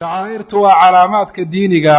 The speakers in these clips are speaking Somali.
shacaa'irtu waa calaamaadka diiniga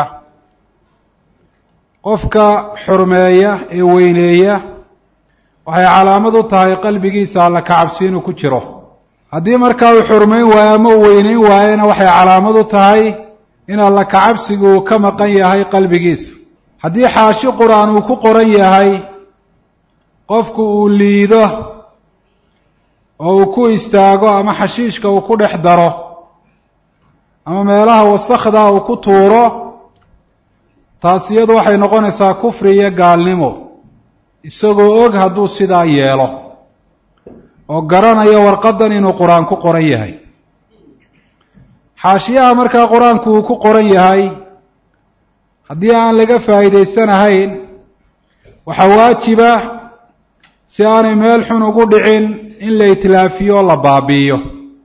qofka xurmeeya ee weyneeya waxay calaamad u tahay qalbigiisa alla ka cabsi inuu ku jiro. haddii markaa uu xurmayn waayo ama uu weyneyn waayona waxay calaamad u tahay in alla ka cabsigu uu ka maqan yahay qalbigiisa. haddii xaashi qur-aan uu ku qoran yahay qofku uu liido oo uu ku istaago ama xashiishka uu ku dhex daro ama meelaha wasakhda uu ku tuuro, taas iyadu waxay noqonaysaa kufri iyo gaalnimo, isagoo og hadduu sidaa yeelo oo garanayo warqadan inuu qur-aan ku qoran yahay. xaashiyaha markaa qur-aanku uu ku qoran yahay haddii aan laga faa'iidaysanahayn waxaa waajiba si aanay meel xun ugu dhicin in la itlaafiyo o la baabi'iyo.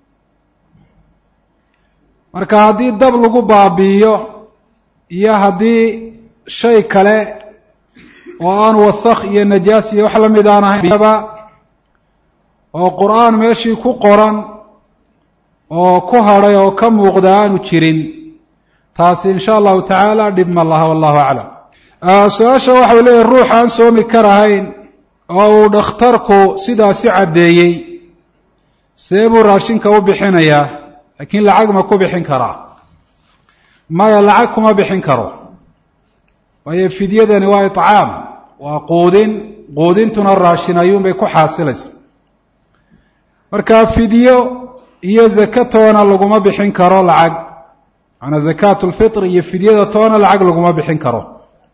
marka haddii dab lagu baabi'iyo iyo haddii shay kale oo aan wasakh iyo najaas iyo wax la mid aan ahaynba oo qur-aan meeshii ku qoran oo ku hadhay oo ka muuqda aanu jirin, taasi insha allahu tacaala dhib ma laha, wallahu aclam. su-aasha waxa uu leeyahay ruux aan soomi karahayn oo uu dhakhtarku sidaasi caddeeyey, see buu raashinka u bixinayaa? laakiin lacag ma ku bixin karaa? maya, lacag kuma bixin karo, waayo fidyadani waa iطcaam, waa quudintuna raashin ayuunbay ku xaasilaysa. marka fidyo iyo zaka toona laguma bixin karo lacag, macanaa zakaatu lfitr iyo fidyada toona lacag laguma bixin karo.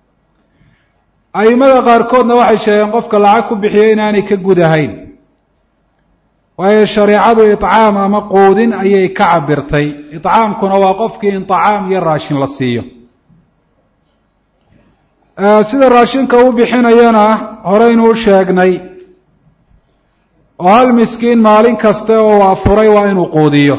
aimada qaarkoodna waxay sheegeen qofka lacag ku bixiyo inaanay ka gudahayn, waayo shareecadu iطcaam ama quudin ayay ka cabirtay. iطcaamkuna waa qofkii in طacaam iyo raashin la siiyo. sida raashinka u bixinayana horeynu u sheegnay, oo hal miskiin maalin kasta oo afuray waa inuu quudiyo.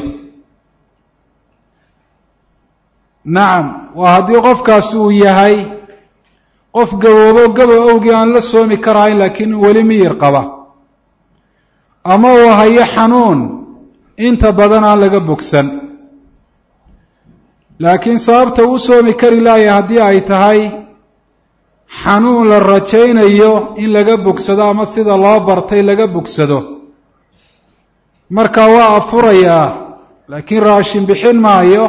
nacam, waa haddii qofkaasi uu yahay qof gaboobo gabow awgii aan la soomi karahayn laakiin weli miyir qaba, ama uu hayo xanuun inta badan aan laga bogsan, laakiin sababta uu soomi kari laaya haddii ay tahay xanuun la rajaynayo in laga bogsado ama sida loo bartay laga bogsado, marka waa afurayaa laakiin raashin bixin maayo,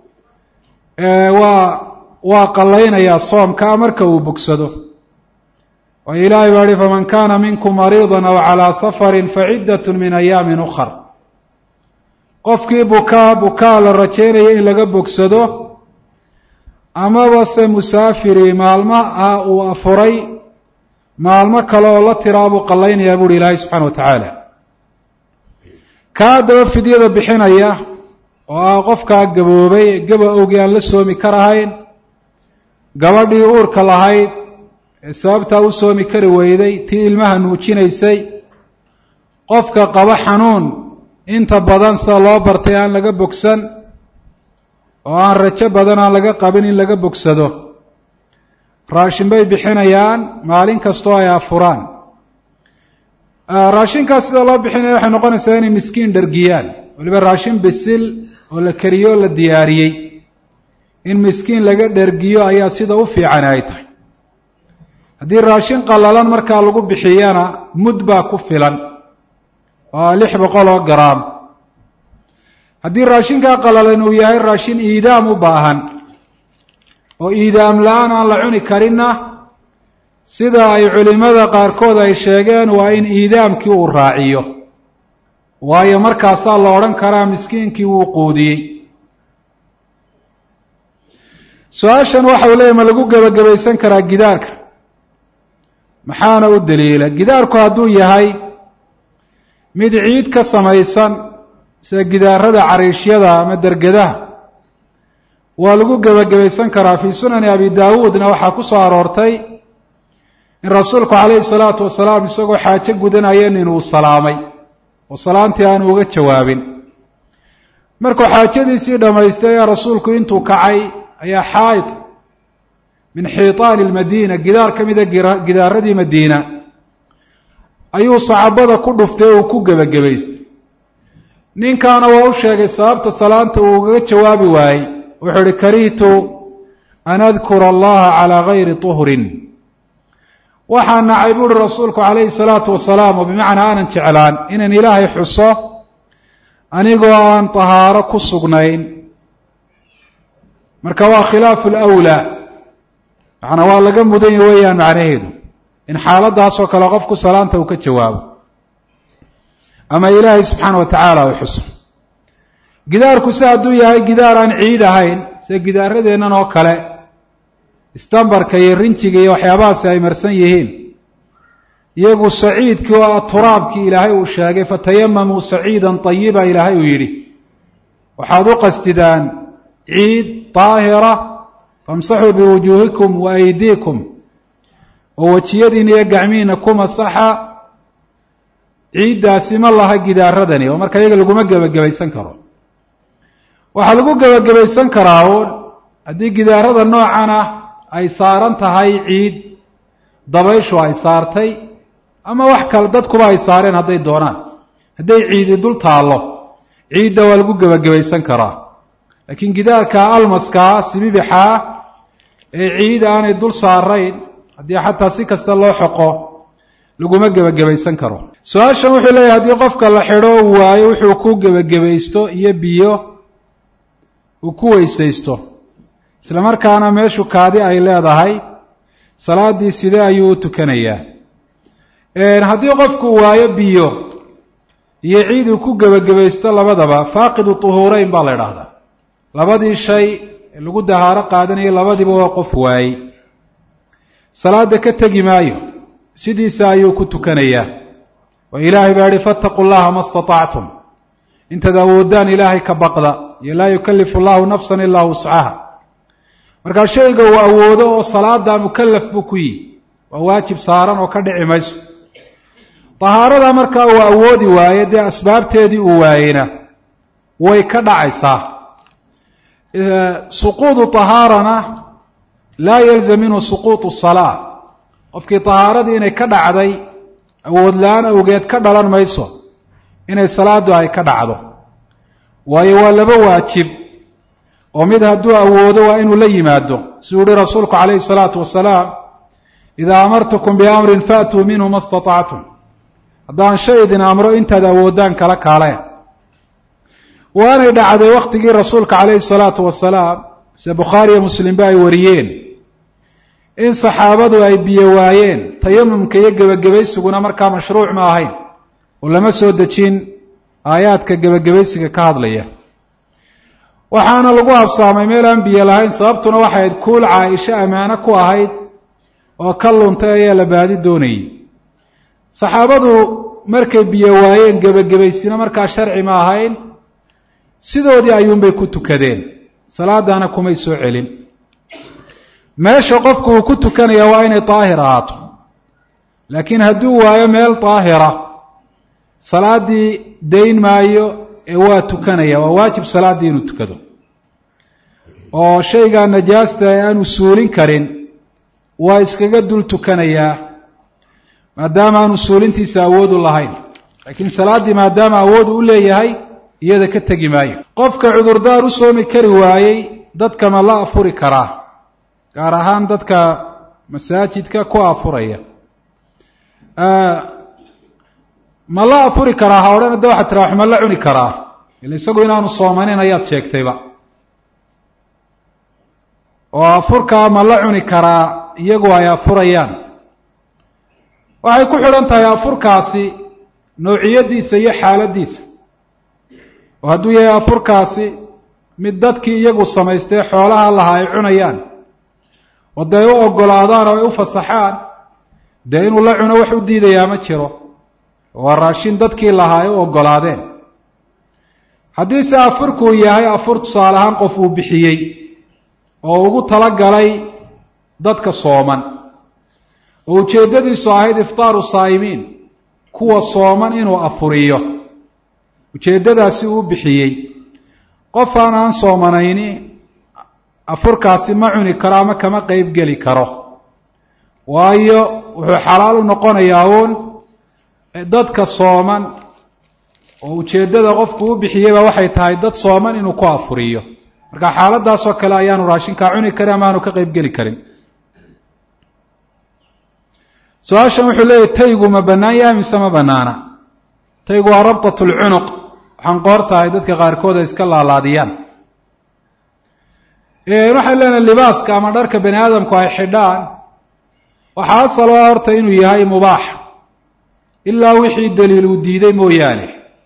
waa qallaynayaa soomkaa marka uu bogsado. waayo ilaahay baa ihi faman kaana minkum mariidan aw calaa safarin faciddatun min ayaamin ukhar. qofkii bukaa la rajaynaya in laga bogsado amaba se musaafiri maalmaha uu afuray maalmo kale oo la tiraa buu qallaynayaa buuhi ilaahay subxana wa tacaala. kaa daba fidyada bixinaya oo ah qofkaa gaboobay gaba awgii aan la soomi karahayn, gabadhii uurka lahayd ee sababtaa u soomi kari weyday, tii ilmaha nuujinaysay, qofka qaba xanuun inta badan sida loo bartay aan laga bogsan oo aan rajo badan aan laga qabin in laga bogsado, raashin bay bixinayaan maalin kastoo ay afuraan. raashinkaas sida loo bixinaya waxay noqonaysaa inay miskiin dhargiyaan, waliba raashin bisil oo la kariyo o la diyaariyey in miskiin laga dhergiyo ayaa sida u fiican ay tahay. haddii raashin qallalan markaa lagu bixiyana mud baa ku filan oo 600 garaam. haddii raashinkaa qallalan uu yahay raashin iidaam u baahan oo iidaam la-aan aan la cuni karinna, sida ay culimada qaarkood ay sheegeen waa in iidaamkii uu raaciyo, waayo markaasaa la odhan karaa miskiinkii wuu quudiyey. su-aashan waxa uu leeyahy ma lagu gebagabaysan karaa gidaarka? maxaana u daliila? gidaarku hadduu yahay mid ciid ka samaysan sida gidaarada cariishyada ama dergedaha waa lagu gebagabaysan karaa. fii sunani abi daawuudna waxaa ku soo aroortay in rasuulku calayhi salaatu wasalaam isagoo xaajo gudanaya nin uu salaamay oo salaantii aanu uga jawaabin. markuu xaajadiisii dhammaystay ayaa rasuulku intuu kacay ayaa xaa'id min xiitaani almadiina, gidaar ka mida gidaaradii madiina, ayuu saxaabada ku dhuftay oo uu ku gebagabaystay. ninkaana waa u sheegay sababta salaanta uu ugaga jawaabi waayey, wuxuu uhi karihtu an adkura allaha calaa gayri tuhrin waxaa nacay buuhi rasuulku calayhi salaatu wasalaam oo bimacnaa aanan jeclaan inaan ilaahay xuso anigoo aan tahaaro ku sugnayn marka waa khilaafu lawlaa macnaa waa laga mudan yahy weeyaan macnaheedu in xaaladaasoo kale qofku salaanta uu ka jawaabo ama ilaahay subxaana wa tacaala uu xuso gidaarku si hadduu yahay gidaar aan ciid ahayn sida gidaaradeennan oo kale istambarka iyo rinjiga iyo waxyaabahaasi ay marsan yihiin iyagu saciidkii oo turaabkii ilaahay uu sheegay fatayamamuu saciidan tayiba ilaahay uu yidhi waxaad u qastidaan ciid daahira famsaxuu biwujuuhikum wa aydiikum oo wejiyadiina iyo gacmihiina ku masaxa ciiddaasi ma laha gidaaradani oo marka iyaga laguma gebagabaysan karo waxaa lagu gebagabaysan karaa uun haddii gidaarada noocan ah ay saaran tahay ciid dabayshu ay saartay ama wax kale dadkuba ay saareen hadday doonaan hadday ciidi dul taallo ciidda waa lagu gebagabaysan karaa laakiin gidaarka almaskaa sibibixaa ee ciid aanay dul saarayn haddii xataa si kasta loo xoqo laguma gebagabaysan karo su-aashan wuxuu leeyahay haddii qofka la xidho u waayo wuxuu ku gebagabaysto iyo biyo uu ku weysaysto isla markaana meeshu kaadi ay leedahay salaaddii sidee ayuu u tukanayaa haddii qofku waayo biyo iyo ciid uu ku gebagabaysto labadaba faaqidu tuhuurayn baa la idhaahdaa labadii shay ee lagu dahaaro qaadanayo labadiiba waa qof waayey salaada ka tegi maayo sidiisa ayuu ku tukanayaa oo ilaahay baa yihi fattaquu llaha ma istatactum intaad awoodaan ilaahay ka baqda iyo laa yukallifu allahu nafsan ilaa wuscaha markaa shayga uu awoodo oo salaada mukallaf buu ku yihi waa waajib saaran oo ka dhici mayso tahaarada markaa uu awoodi waaye dee asbaabteedii uu waayeyna way ka dhacaysaa suquudu tahaarana laa yalzam minhu suquutu salaa qofkii tahaaradii inay ka dhacday awood la-aan awgeed ka dhalan mayso inay salaadu ay ka dhacdo waayo waa laba waajib oo mid hadduu awoodo waa inuu la yimaado siduu uhi rasuulku calayhi salaatu wasalaam idaa amartukum biamrin faatuu minhu ma istatactum haddaan shay idin amro intaad awoodaan kala kaaleen waanay dhacday wakhtigii rasuulka calayhi salaatu wasalaam sida bukhaari iyo muslimba ay wariyeen in saxaabadu ay biyo waayeen tayamumka iyo gebagabaysuguna markaa mashruuc ma ahayn oo lama soo dejin aayaadka gebagabaysiga ka hadlaya waxaana lagu habsaamay meel aan biyo lahayn sababtuna waxay ahayd kuul caaisho ammaano ku ahayd oo ka luntay ayaa la baadi doonayey saxaabadu markay biyo waayeen gebagabaysina markaa sharci ma ahayn sidoodii ayuunbay ku tukadeen salaadana kumay soo celin meesha qofku uu ku tukanaya waa inay daahir ahaato laakiin hadduu waayo meel daahira salaaddii dayn maayo ee waa tukanaya waa waajib salaaddii inuu tukado oo shaygaa najaasta ee aanu suulin karin waa iskaga dul tukanayaa maadaama aanu suulintiisa awoodu lahayn laakiin salaaddii maadaama awoodu u leeyahay iyada ka tegi maayo qofka cudurdaar u soomi kari waayey dadka ma la afuri karaa gaar ahaan dadka masaajidka ku afuraya ma la afuri karaa ha odhan hadda waxaad tiraa wax ma la cuni karaa ila isagu inaanu soomanin ayaad sheegtayba oo afurkaa ma la cuni karaa iyagu ay afurayaan waxay ku xidhan tahay afurkaasi noociyadiisa iyo xaaladiisa oo hadduu yahay afurkaasi mid dadkii iyagu samaystay xoolaha lahaa ay cunayaan oo dee u oggolaadaan oo ay u fasaxaan dee inuu la cuno wax u diidayaa ma jiro waa raashin dadkii lahaa ay u oggolaadeen haddiise afurkuu yahay afur tusaale ahaan qof uu bixiyey oo ugu talagalay dadka sooman oo ujeeddadiisu ahayd iftaaru saa'imiin kuwa sooman inuu afuriyo ujeeddadaasi uu bixiyey qof aan soomanayni afurkaasi ma cuni karo ama kama qeyb geli karo waayo wuxuu xalaal u noqonayaa uun dadka sooman oo ujeeddada qofku u bixiyeyba waxay tahay dad sooman inuu ku afuriyo marka xaaladaasoo kale ayaanu raashinkaa cuni karin ama aanu ka qayb geli karin. su-aashan wuxuu leeyahy taygu ma bannaan yahay mise ma bannaana? taygu waa rabtat lcunuq, waxaan qoortahay dadka qaarkood ay iska laalaadiyaan. waxaan leenahay libaaska ama dharka bani aadamku ay xidhaan waxaa asal ah horta inuu yahay mubaax ilaa wixii daliil uu diiday mooyaane.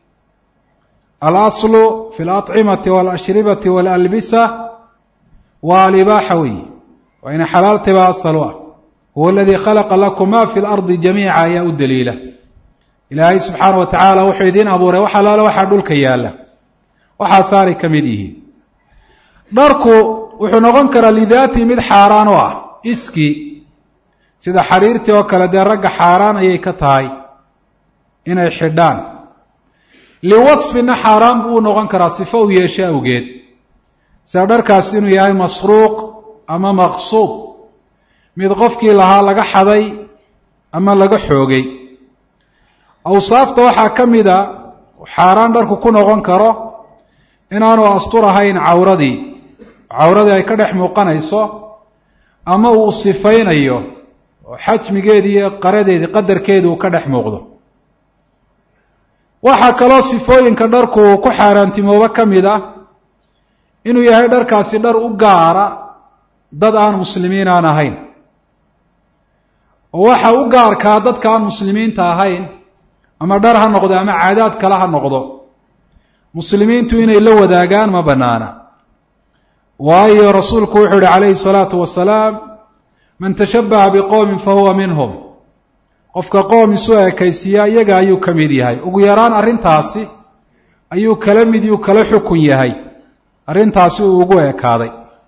alaslu fi alacimati waalashribati waalalbisa waa alibaaxa weyi, waa inay xalaaltay baa asal u ah. huwa aladii khalaqa lakum ma fi lardi jamiica ayaa u daliila. ilaahay subxaana wa tacaala wuxuu idiin abuuray wax alaale waxaa dhulka yaalla, waxaasaanay ka mid yihiin. dharku wuxuu noqon karaa lidaatii mid xaaraan u ah iskii, sida xariirtii oo kale dee ragga xaaraan ayay ka tahay inay xidhaan. liwasfina xaaraan buu u noqon karaa sifo u yeesho awgeed, sida dharkaas inuu yahay masruuq ama maqsuub, mid qofkii lahaa laga xaday ama laga xoogay. awsaafta waxaa ka mida xaaraan dharku ku noqon karo inaanu asturahayn cawradii ay ka dhex muuqanayso, ama uu sifaynayo oo xajmigeedii iyo qaradeedii qadarkeedii uu ka dhex muuqdo. waxaa kaloo sifooyinka dharku ku xaaraantimooba ka mid ah inuu yahay dharkaasi dhar u gaara dad aan muslimiin aan ahayn. oo waxa u gaarkaa dadka aan muslimiinta ahayn, ama dhar ha noqdo ama caadaad kale ha noqdo, muslimiintu inay la wadaagaan ma bannaana. waayo rasuulku wuxuu yihi calayhi salaatu wasalaam, man tashabbaha biqowmin fahuwa minhum. qofka qoom isu ekaysiiya iyaga ayuu ka mid yahay. ugu yaraan arrintaasi ayuu kala mid yuu kala xukun yahay, arrintaasi uu ugu ekaaday.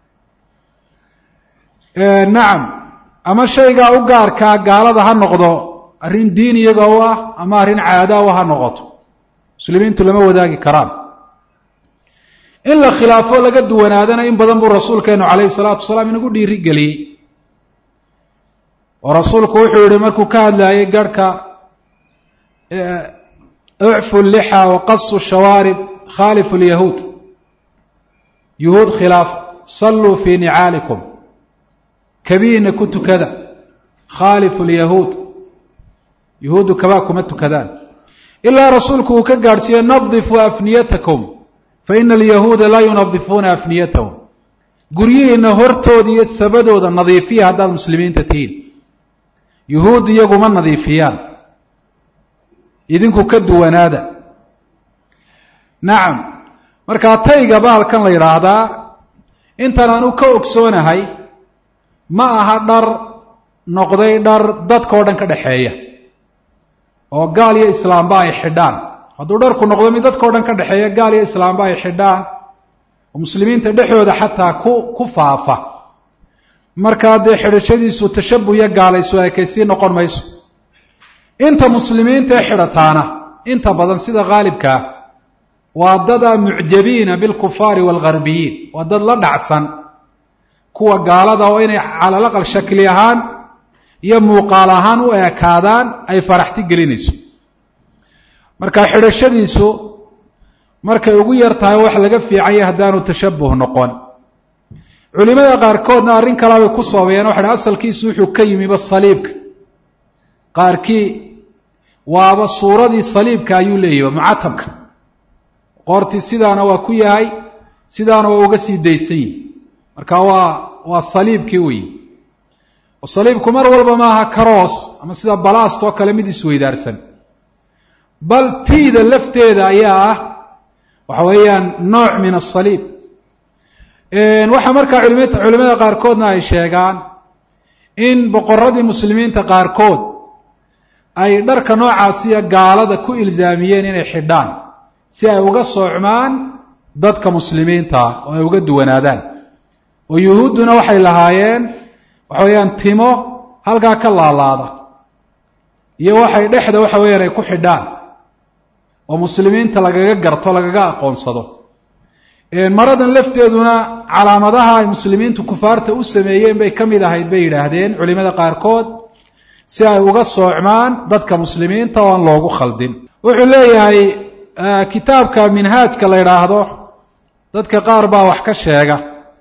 nacam, ama shaygaa u gaarkaa gaalada ha noqdo arrin diin iyaga u ah ama arrin caada u ha noqoto, muslimiintu lama wadaagi karaan. in la khilaafo laga duwanaadana in badan buu rasuulkeenu calayhi salaatu wasalaam inagu dhiiri geliyey. oo rasuulku wuxuu yihi markuu ka hadlayay garhka, ucfu lixa waqasu shawaarib khaalifu lyahuud, yuhuud khilaaf, salluu fii nicaalikum, kabiina ku tukada, khaalifu lyahuud, yuhuuddu kabaa kuma tukadaan. ilaa rasuulku uu ka gaadhsiiyey nadifuu afniyatakum faina alyahuuda laa yunadifuuna afniyatahum. guryihiina hortooda iyo sabadooda nadiifiya haddaad muslimiinta tihiin, yuhuud iyaguma nadiifiyaan, idinku ka duwanaada. nacam, markaa tayga bahalkan la yidhaahdaa intan aanu ka ogsoonahay ma aha dhar noqday dhar dadka o dhan ka dhexeeya oo gaal iyo islaamba ay xidhaan. hadduu dharku noqdo mid dadka o dhan ka dhexeeya, gaal iyo islaamba ay xidhaan, oo muslimiinta dhexooda xataa ku faafa, markaa dee xidhashadiisu tashabuh iyo gaalaysu ekaysiin noqon mayso. inta muslimiinta ee xidhataana inta badan sida haalibkaa waa dada mucjabiina bilkufaari waalgarbiyiin, waa dad la dhacsan kuwa gaalada oo inay calalaqal shakli ahaan iyo muuqaal ahaan u ekaadaan ay faraxti gelinayso. marka xidhashadiisu markay ugu yar tahay wax laga fiicanya haddaanu tashabuh noqon. culimada qaarkoodna arrin kalaa bay ku sababeeyeen, waxay dhahay asalkiisu wuxuu ka yimiba saliibka. qaarkii waaba suuradii saliibka ayuu leeyahy, mucatabka qoortii sidaana waa ku yahay, sidaana waa uga sii daysan yihi. marka waa saliibkii weyi. oo saliibku mar walba maaha karoos ama sida balaastoo kale mid isweydaarsan, bal tiida lafteeda ayaa ah waxa weeyaan nooc min asaliib. waxaa markaa culimada qaarkoodna ay sheegaan in boqoradii muslimiinta qaarkood ay dharka noocaasiya gaalada ku ilzaamiyeen inay xidhaan si ay uga soocmaan dadka muslimiinta ah oo ay uga duwanaadaan. oo yuhuudduna waxay lahaayeen waxa weeyaan timo halkaa ka laalaada iyo waxay dhexda waxa weeyaan ay ku xidhaan oo muslimiinta lagaga garto, lagaga aqoonsado. maradan lafteeduna calaamadaha ay muslimiintu kufaarta u sameeyeen bay ka mid ahayd bay yidhaahdeen culimada qaarkood, si ay uga soocmaan dadka muslimiinta oo aan loogu khaldin. wuxuu leeyahay kitaabka minhaajka la yidhaahdo dadka qaar baa wax ka sheega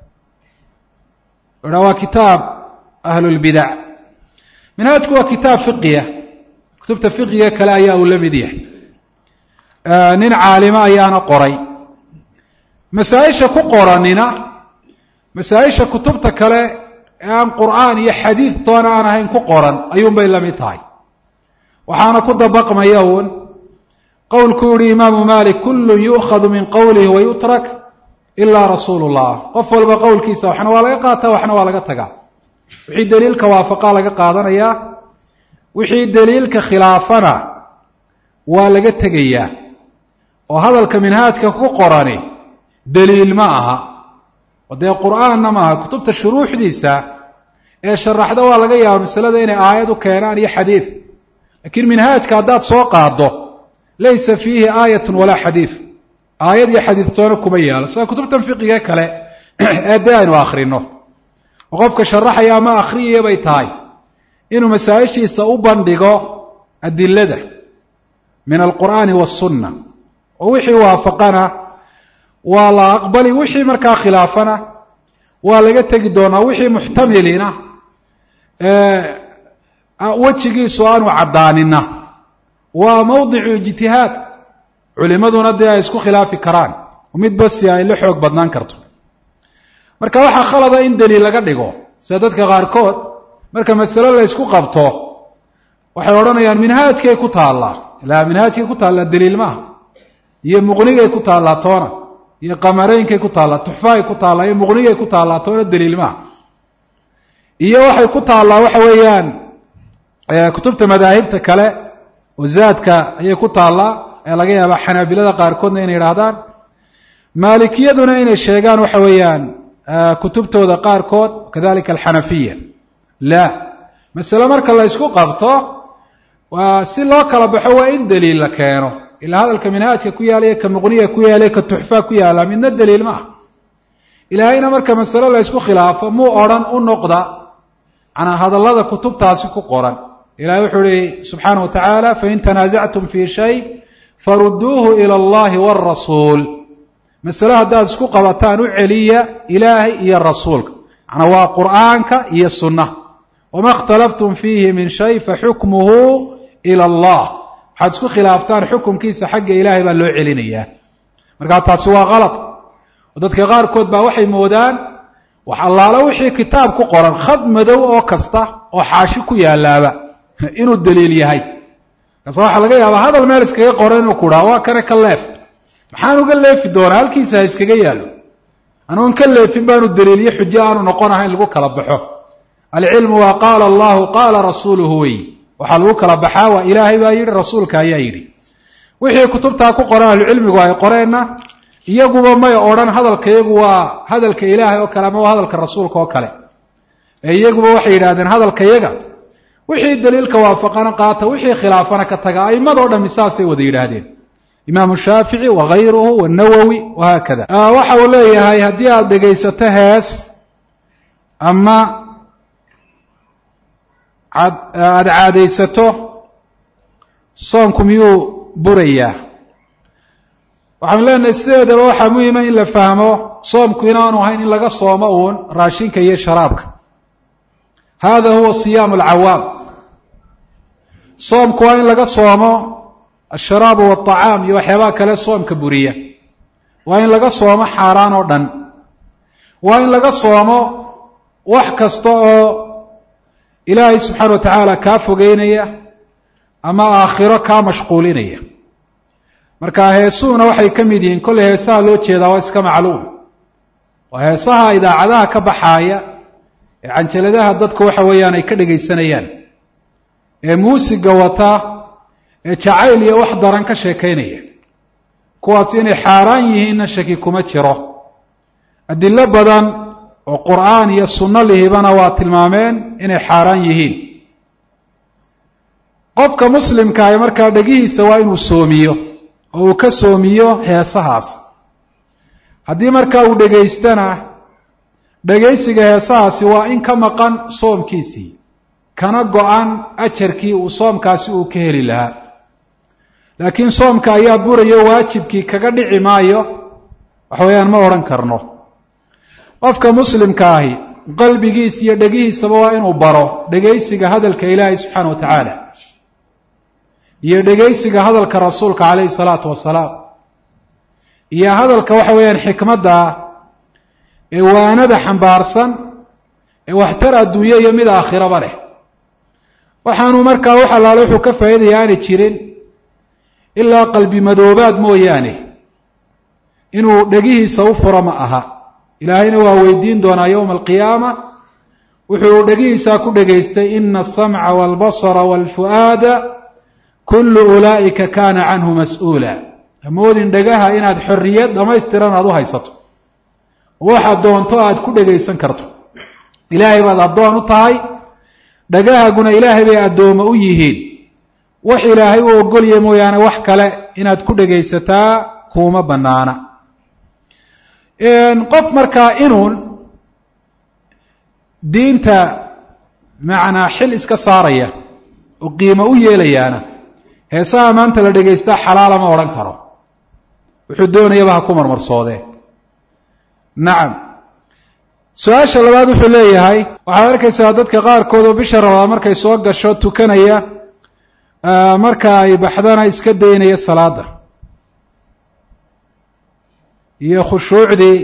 waa kitaab ahlulbidac. minhaajku waa kitaab fiqiya, kutubta fiqiga kale ayaa uu la mid yahay. nin caalimo ayaana qoray. masaa-isha ku qoranina masaa-isha kutubta kale ee aan qur'aan iyo xadiid toona aan ahayn ku qoran ayuunbay la mid tahay. waxaana ku dabaqmaya uun qowlkuu yihi imaamu malik kullun yu'khadu min qowlihi wayutrak ilaa rasuulu llah. qof walba qowlkiisa waxna waa laga qaataa, waxna waa laga tagaa. wixii daliilka waafaqaa laga qaadanayaa, wixii daliilka khilaafana waa laga tegayaa. oo hadalka minhaajka ku qorani daliil ma aha, oo dee qur'aanna maaha. kutubta shuruuxdiisa ee sharaxda waa laga yaaba masalada inay aayad u keenaan iyo xadiid, laakiin minhaajka haddaad soo qaado laysa fiihi aayatun walaa xadiid. aayad iyo xadiidtoona kuma yaalo, sida kutubtan fiqiga kale ee dee aynu akhrino. oo qofka sharaxaya ama akhriyaya bay tahay inuu masaa-ishiisa u bandhigo adilada min alqur'aani waاsunna, oo wixii waafaqana waa la aqbali, wixii markaa khilaafana waa laga tegi doonaa. wixii muxtamilina wejigiisu aanu caddaanina waa mawdicu ijtihaad. culimaduna dee ay isku khilaafi karaan, oo mid basi ay la xoog badnaan karto. marka waxaa khalada in daliil laga dhigo, sida dadka qaarkood marka masale la ysku qabto waxay odhanayaan minhaajkay ku taallaa. ilaa minhaajkay ku taallaa daliil maaha, iyo muqnigay ku taallaa toona, iyo qamareynkay ku taallaa, tuxfaay ku taallaa, iyo muqnigay ku taallaa toona daliil maaha. iyo waxay ku taallaa waxa weeyaan kutubta madaahibta kale oo zaadka ayay ku taallaa, ee laga yaaba xanaabilada qaarkoodna inay yidhaahdaan. maalikiyaduna inay sheegaan waxa weeyaan kutubtooda qaarkood, kadalika alxanafiya. la masale marka la ysku qabto waa si loo kala baxo waa in daliil la keeno. ilaa hadalka minhaajka ku yaalayo ka muqniga ku yaalayo ka tuxfaa ku yaala midna daliil ma ah. ilaahayna marka masale la ysku khilaafo muu odhan u noqda canaa hadallada kutubtaasi ku qoran. ilahay wuxuu ihi subxaana wa tacaala fain tanaasactum fii shay faruduuhu ila allahi wاrasuul. masale haddaad isku qabataan u celiya ilaahay iyo rasuulka, macnaa waa qur'aanka iyo sunna. wama اkhtalaftum fiihi min shay faxukmuhu ila allah. waxaad isku khilaaftaan xukumkiisa xagga ilaahay baa loo celinayaa. markaa taasi waa kalad, oo dadka qaarkood baa waxay moodaan wax allaala wixii kitaab ku qoran khad madow oo kasta oo xaashi ku yaalaaba inuu daliil yahay. kaas waxaa laga yaabaa hadal meel iskaga qoran inuu ku dhaha waa kana ka leef. maxaan uga leefi doonaa? halkiisa ha iskaga yaalo. anuun ka leefin baanu daliiliyo xujo aanu noqonaha in lagu kala baxo. alcilmu waa qaala allahu qaala rasuuluhu wey. waxaa lagu kala baxaa waa ilaahay baa yidhi, rasuulka ayaa yidhi. wixii kutubtaa ku qoran ahlucilmigu ay qoreenna iyaguba may odhan hadalka iyagu waa hadalka ilaahay oo kale ama waa hadalka rasuulka oo kale. ee iyaguba waxay yidhahdeen hadalka iyaga wixii daliilka waafaqana qaata, wixii khilaafana ka taga. a'imadoo dhami saasay wada yidhaahdeen, imaamu shaafici wagayruhu wanawowi wahaakada. waxa uu leeyahay haddii aada dhegaysato hees ama aada caadaysato soonku miyuu burayaa? waxaanu leenahay sideedaba waxaa muhima in la fahmo soomku inaanu ahayn in laga soomo uun raashinka iyo sharaabka. hada huwa siyaamu alcawaam. soomku waa in laga soomo alsharaabu waاطacaam iyo waxyaabaha kale soomka buriya. waa in laga soomo xaaraan oo dhan. waa in laga soomo wax kasta oo ilaahay subxaana wa tacaala kaa fogeynaya ama aakhiro kaa mashquulinaya. marka heesuhuna waxay ka mid yihiin, kolley heesaha loo jeedaa waa iska macluum. waa heesaha idaacadaha ka baxaaya ee canjaladaha dadku waxa weeyaan ay ka dhegaysanayaan, ee muusiga wata, ee jacayl iyo wax daran ka sheekaynaya. kuwaas inay xaaraan yihiinna shaki kuma jiro. adilo badan oo qur'aan iyo sunno lihibana waa tilmaameen inay xaaraan yihiin. qofka muslimkaahi markaa dhegihiisa waa inuu soomiyo oo uu ka soomiyo heesahaas. haddii markaa uu dhegaystana dhegaysiga heesahaasi waa in ka maqan soomkiisii, kana go-an ajarkii uu soomkaasi uu ka heli lahaa. laakiin soomka ayaa burayo waajibkii kaga dhici maayo waxa weeyaan ma odhan karno. qofka muslimka ahi qalbigiisa iyo dhegihiisaba waa inuu baro dhegaysiga hadalka ilaahay subxaana wa tacaala iyo dhegaysiga hadalka rasuulka calayhi salaatu wasalaam iyo hadalka waxa weeyaan xikmadda ee waanada xambaarsan ee waxtar adduunye iyo mid aakhiraba leh. waxaanu markaa wax allaale wuxuu ka faa'iidaya aanay jirin ilaa qalbi madoobaad mooyaane inuu dhegihiisa u furo ma aha. ilaahayna waa weydiin doonaa yowma alqiyaama wuxuu dhegihiisaa ku dhegaystay ina asamca waalbasara waalfu'aada kullu ulaa'ika kaana canhu mas-uula. hamoodin dhagaha inaad xorriyad dhammaystiran aada u haysato waxaad doonto aada ku dhegaysan karto. ilaahay baad addoon u tahay, dhagahaaguna ilaahay bay addooma u yihiin. wax ilaahay u ogolya mooyaane wax kale inaad ku dhegaysataa kuuma bannaana. qof markaa inuun diinta macnaa xil iska saaraya oo qiimo u yeelayaana heesaha maanta la dhegaystaa xalaala ma odhan karo. wuxuu doonayaba ha ku marmarsoodee. nacam. su-aasha labaad wuxuu leeyahay waxaad arkaysaa dadka qaarkood oo bisha ramadaan markay soo gasho tukanaya marka ay baxdana iska daynaya salaada iyo khushuucdii.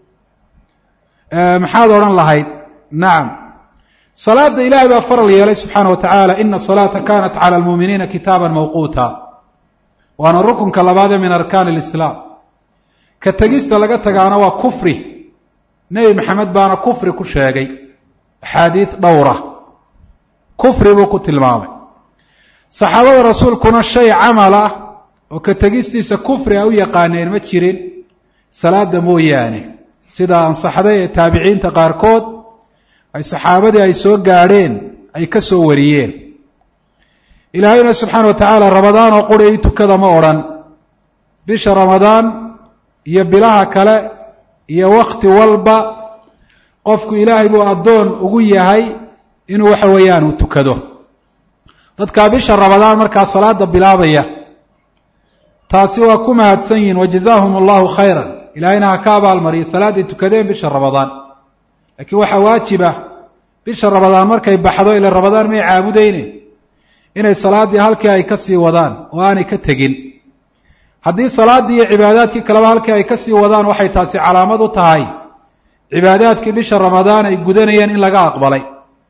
maxaad odhan lahayd? nacam. salaada ilaahay baa faral yeelay subxaana wa tacaala ina salaata kanat cala almuuminiina kitaaban mawquuta, waana rukunka labaadee min arkaani alislaam. ka tegista laga tagaana waa kufri. nebi maxamed baana kufri ku sheegay axaadiid dhowra, kufri buu ku tilmaamay. saxaabada rasuulkuna shay camal ah oo ka tegistiisa kufri a u yaqaaneen ma jirin salaada mooyaane, sida ansaxday ee taabiciinta qaarkood ay saxaabadii ay soo gaadheen ay ka soo wariyeen. ilaahayna subxaana wa tacaala ramadaan oo quri i tukada ma odhan. bisha ramadaan iyo bilaha kale iyo wakti walba qofku ilaahay buu addoon ugu yahay inuu waxa weeyaan uu tukado. dadkaa bisha ramadaan markaa salaada bilaabaya taasi waa ku mahadsan yihin wajazaahum allahu khayran. ilaahayna ha ka abaalmariyo salaaday tukadeen bisha ramadaan. laakiin waxaa waajiba bisha ramadaan markay baxdo ila ramadaan may caabudayne inay salaaddii halkii ay ka sii wadaan oo aanay ka tegin. haddii salaaddii iyo cibaadaadkii kaleba halkii ay ka sii wadaan waxay taasi calaamad u tahay cibaadaadkii bisha ramadaan ay gudanayeen in laga aqbalay.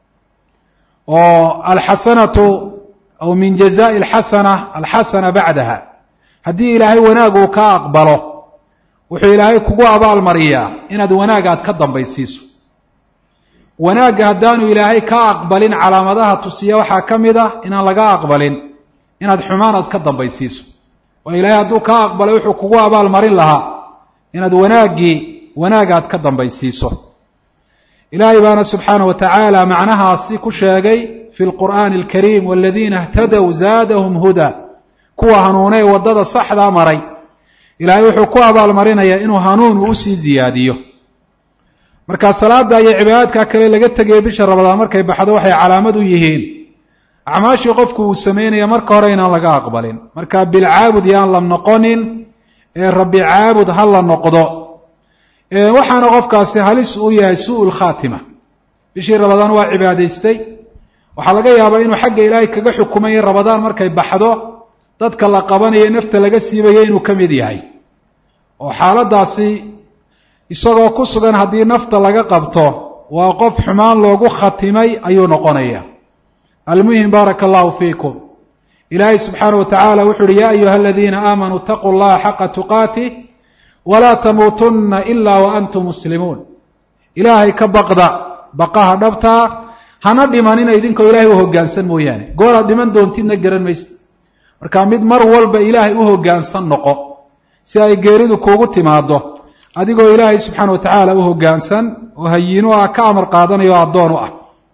oo alxasanatu aw min jazaa'i alxasana bacdaha, haddii ilaahay wanaag uu ka aqbalo wuxuu ilaahay kugu abaalmariyaa inaad wanaag aad ka dambaysiiso. wanaagga haddaanu ilaahay ka aqbalin calaamadaha tusiya waxaa ka mid ah inaan laga aqbalin inaad xumaan aad ka dambaysiiso. oo ilaahay hadduu ka aqbalay wuxuu kugu abaalmarin lahaa inaad wanaag aad ka dambaysiiso. ilaahay baana subxaana wa tacaala macnahaasi ku sheegay fi lqur'aani alkariim waladiina اhtadow zaadahum huda. kuwa hanuunay waddada saxdaa maray ilaahay wuxuu ku abaalmarinayaa inuu hanuun uu usii ziyaadiyo. markaa salaada iyo cibaadaadka kale laga tegaya bisha ramadaan markay baxdo waxay calaamad u yihiin acmaashii qofku uu sameynaya marka hore inaan laga aqbalin. marka bilcaabud yaan la noqonin ee rabbi caabud ha la noqdo. waxaana qofkaasi halis u yahay su'ul khaatima. bishii ramadaan waa cibaadaystay, waxaa laga yaabaa inuu xagga ilaahay kaga xukumay in ramadaan markay baxdo dadka la qabanayo nafta laga siibayo inuu ka mid yahay. oo xaaladaasi isagoo ku sugan haddii nafta laga qabto waa qof xumaan loogu khatimay ayuu noqonaya. almuhim baaraka allahu fiikum. ilaahay subxaana wa tacaala wuxu uhi yaa ayuha aladiina aamanuu itaquu llaha xaqa tuqaatih walaa tamuutunna ilaa wa antum muslimuun. ilaahay ka baqda baqaha dhabtaa, hana dhimanina idinkoo ilaahay u hoggaansan mooyaane. gooraad dhiman doontidna garan maysa. marka mid mar walba ilaahay u hoggaansan noqo si ay geeridu kuugu timaado adigoo ilaahay subxaana wa tacaala u hoggaansan oo hayiinu ah, ka amar qaadanayo o addoon u ah.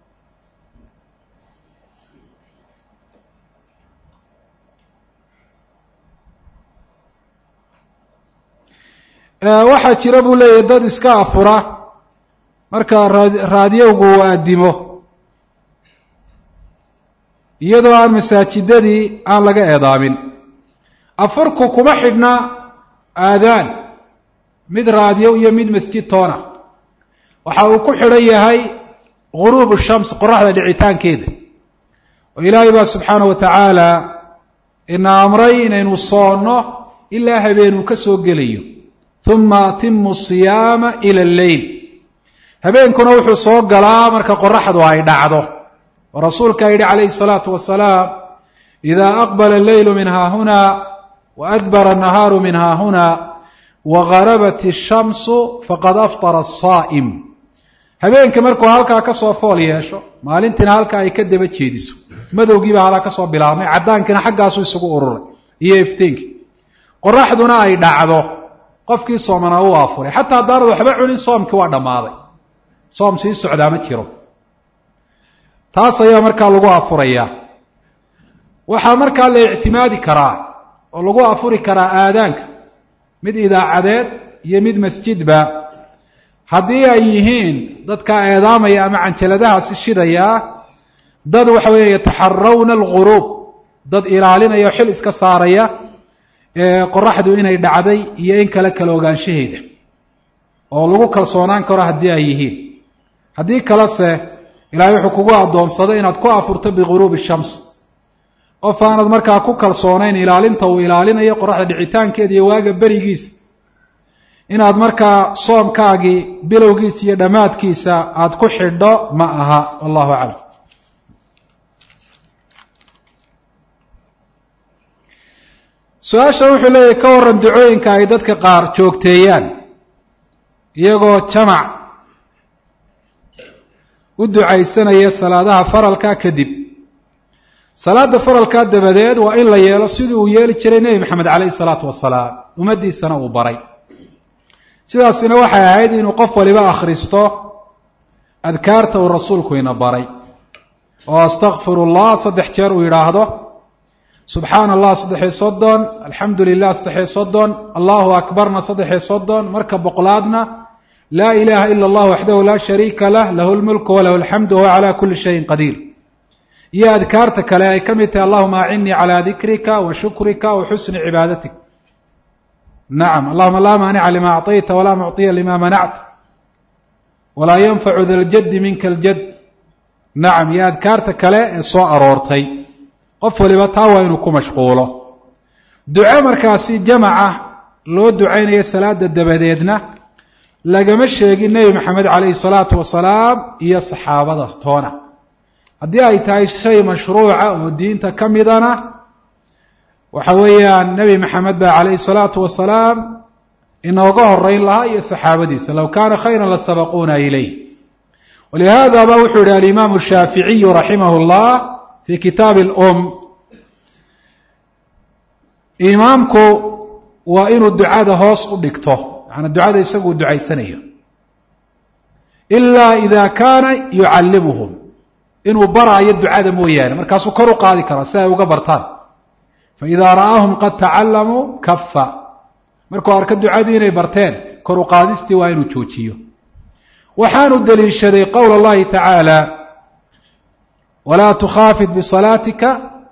waxaa jira buu leeyahay dad iska afura marka raadiyowgu uu addimo iyadoo aan masaajidadii aan laga eedaamin. afurku kuma xidhna aadaan mid raadiyo iyo mid masjid toona waxa uu ku xidhan yahay ghuruub shams qoraxda dhicitaankeeda oo ilaahay baa subxaanahu watacaala ina amray inaynu soonno ilaa habeenuu ka soo gelayo uma atimu siyaama ila alleyl habeenkuna wuxuu soo galaa marka qoraxdu ay dhacdo oo rasuulkaa yidhi calayhi الsalaatu wasalaam إida aqbala alleylu min haahuna waadbara الnahaaru min haahuna wagarabat الshamsu faqad aftara الsaa'im habeenka markuu halkaa ka soo fool yeesho maalintiina halkaa ay ka daba jeediso madowgiibaa halkaa ka soo bilaabmay caddaankina xaggaasuu isugu ururay iyo ifteenkii qoraxduna ay dhacdo qofkii soomana uu afuray xataa haddaanad waxba cunin soomkii waa dhammaaday soom sii socdaa ma jiro taas ayaa markaa lagu afurayaa waxaa markaa la ictimaadi karaa oo lagu afuri karaa aadaanka mid idaacadeed iyo mid masjidba haddii ay yihiin dadka eedaamaya ama canjaladahaasi shidayaa dad waxa weeye yataxarawna alguruub dad ilaalinaya o xil iska saaraya qoraxdu inay dhacday iyo in kale kala ogaanshaheeda oo lagu kalsoonaan karo haddii ay yihiin haddii kalese ilaahay wuxuu kugu addoonsaday inaad ku afurto biguruubi shams qof aanad markaa ku kalsoonayn ilaalinta uu ilaalinayo qoraxda dhicitaankeeda iyo waaga berigiisa inaad markaa soomkaagii bilowgiisa iyo dhammaadkiisa aada ku xidho ma aha wallahu aclam su-aasha wuxuu leeyahay ka waran ducooyinka ay dadka qaar joogteeyaan iyagoo jamac u ducaysanaya salaadaha faralka kadib salaada faralkaa dabadeed waa in la yeelo sidii uu yeeli jiray nebi maxamed calayhi salaatu wasalaam ummaddiisana uu baray sidaasina waxay ahayd inuu qof waliba akhristo adkaarta uu rasuulku ina baray oo astakfiru llah 3 jeer uu yidhaahdo subxaana allah 330 alxamdu lilah 330 allahu akbarna 330 marka boqolaadna laa ilaha ila allah waxdahu laa shariika lah lahu lmulku walahu alxamdu wahuwa calaa kuli shayin qadiir iyo adkaarta kale ay ka mid tahay allahuma acinnii calaa dikrika wa shukrika wa xusni cibaadatik nacam allahuma laa maanica lima acطayta walaa mucطiya lima manacta walaa yanfacu da ljaddi minka aljad nacam iyo adkaarta kale ee soo aroortay qof waliba taa waa inuu ku mashquulo duco markaasi jamaca loo ducaynayo salaada dabadeedna lagama sheegin nebi maxamed calayhi salaatu wasalaam iyo saxaabada toona haddii ay tahay shay mashruuca oo diinta ka midana waxa weeyaan nebi maxamed baa calayhi salaatu wasalaam inooga horeyn lahaa iyo saxaabadiisa low kaana khayran lasabaquuna ilayh walihada ba wuxuu yihi alimaamu shaaficiyu raximah llah fi kitaabi imaamku waa inuu ducada hoos u dhigto macanaa ducada isagu uu ducaysanayo ilaa ida kaana yucallimuhum inuu baraayo ducada mooyaane markaasuu kor u qaadi karaa si ay uga bartaan faidaa ra'aahum qad tacalamuu kafa markuu arko ducadii inay barteen kor u qaadistii waa inuu joojiyo waxaanu deliishaday qowl اllahi tacaala walaa tukhaafid bisalaatika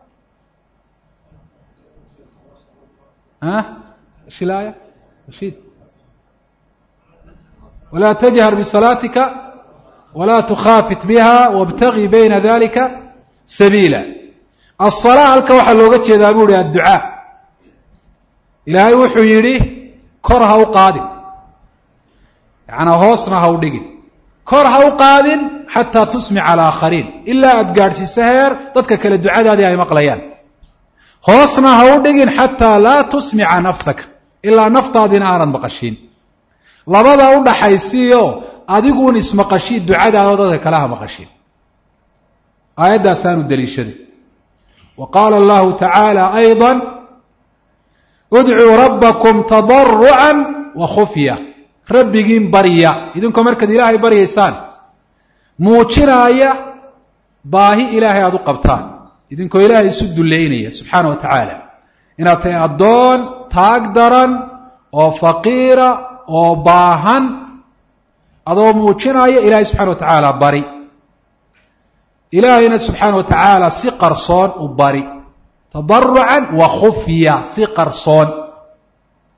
walaa tajhar bisalaatika walaa tukhaafit biha wاbtagi bayna dalika sabiila aلصalaa halka waxaa looga jeedaa bu uhi adducaa ilaahay wuxuu yidhi kor ha u qaadin yacanaa hoosna ha u dhigin kor ha u qaadin xataa tusmica alaakhariin ilaa aada gaadhsiiso heer dadka kale ducadaadii ay maqlayaan hoosna ha u dhigin xataa laa tusmica nafsaka ilaa naftaadina aanad maqashiin labada u dhaxaysiiyo adiguun ismaqashii ducadaadoo dadka kale ha maqashiin aayadaasaanu deliishaday wa qaala allahu tacaala ayضa udcuu rabbakum tadarucan wa khufya rabbigiin barya idinkoo markaad ilaahay baryaysaan muujinaaya baahi ilaahay aada u qabtaan idinkoo ilaahay isu duleynaya subxaana wa tacaala inaad tahay addoon taag daran oo faqiira oo baahan adoo muujinaya ilaahay subxana wa tacaala bari ilaahayna subxaana wa tacaala si qarsoon u bari tadarucan wa khufya si qarsoon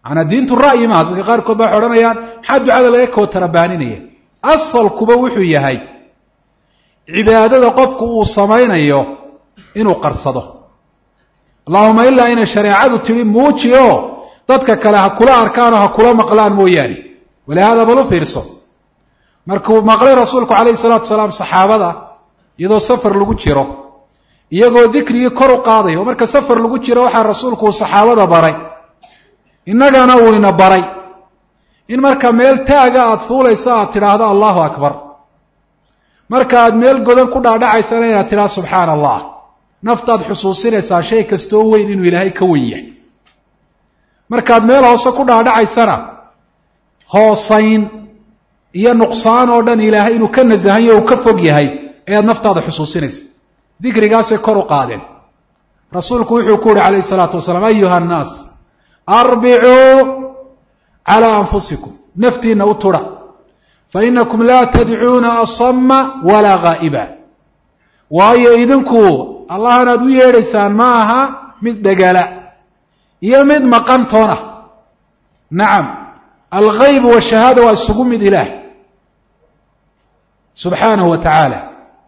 macnaa diintu ra'yi maaha. dadka qaarkood baa odhanayaan maxaa ducada laga kootarabaaninaya. asalkuba wuxuu yahay cibaadada qofku uu samaynayo inuu qarsado. allahuma ilaa inay shareecadu tidhi muujiyo dadka kale ha kula arkaanoo ha kula maqlaan mooyaane. walihaada bal u fiirso, markuu maqlay rasuulku calayhi salaatu wasalaam saxaabada iyadoo safar lagu jiro, iyagoo dikrigii kor u qaadaya, oo marka safar lagu jiro waxaa rasuulku uu saxaabada baray, innagana uu ina baray, in marka meel taaga aada fuulayso aad tidhaahdo allahu akbar, marka aad meel godan ku dhaadhacaysana inaad tidhahdo subxaana allah. naftaad xusuusinaysaa shay kastoo weyn inuu ilaahay ka wen yahay. markaad meel hoose ku dhaadhacaysana hoosayn iyo nuqsaan oo dhan ilaahay inuu ka nasahan yahay uu ka fog yahay ayaad naftaada xusuusinaysa. dikrigaasay kor u qaadeen. rasuulku wuxuu ku yihi calayhi salaatu wasalaam ayuha annaas arbicuu calaa anfusikum, naftiinna u tudha, fainakum laa tadcuuna asama walaa gaa'iba. waayo idinku allahan aad u yeedhaysaan ma aha mid dhegala iyo mid maqantoona. nacam, algayb washahaada waa isugu mid ilaah subxaanahu wa tacaala.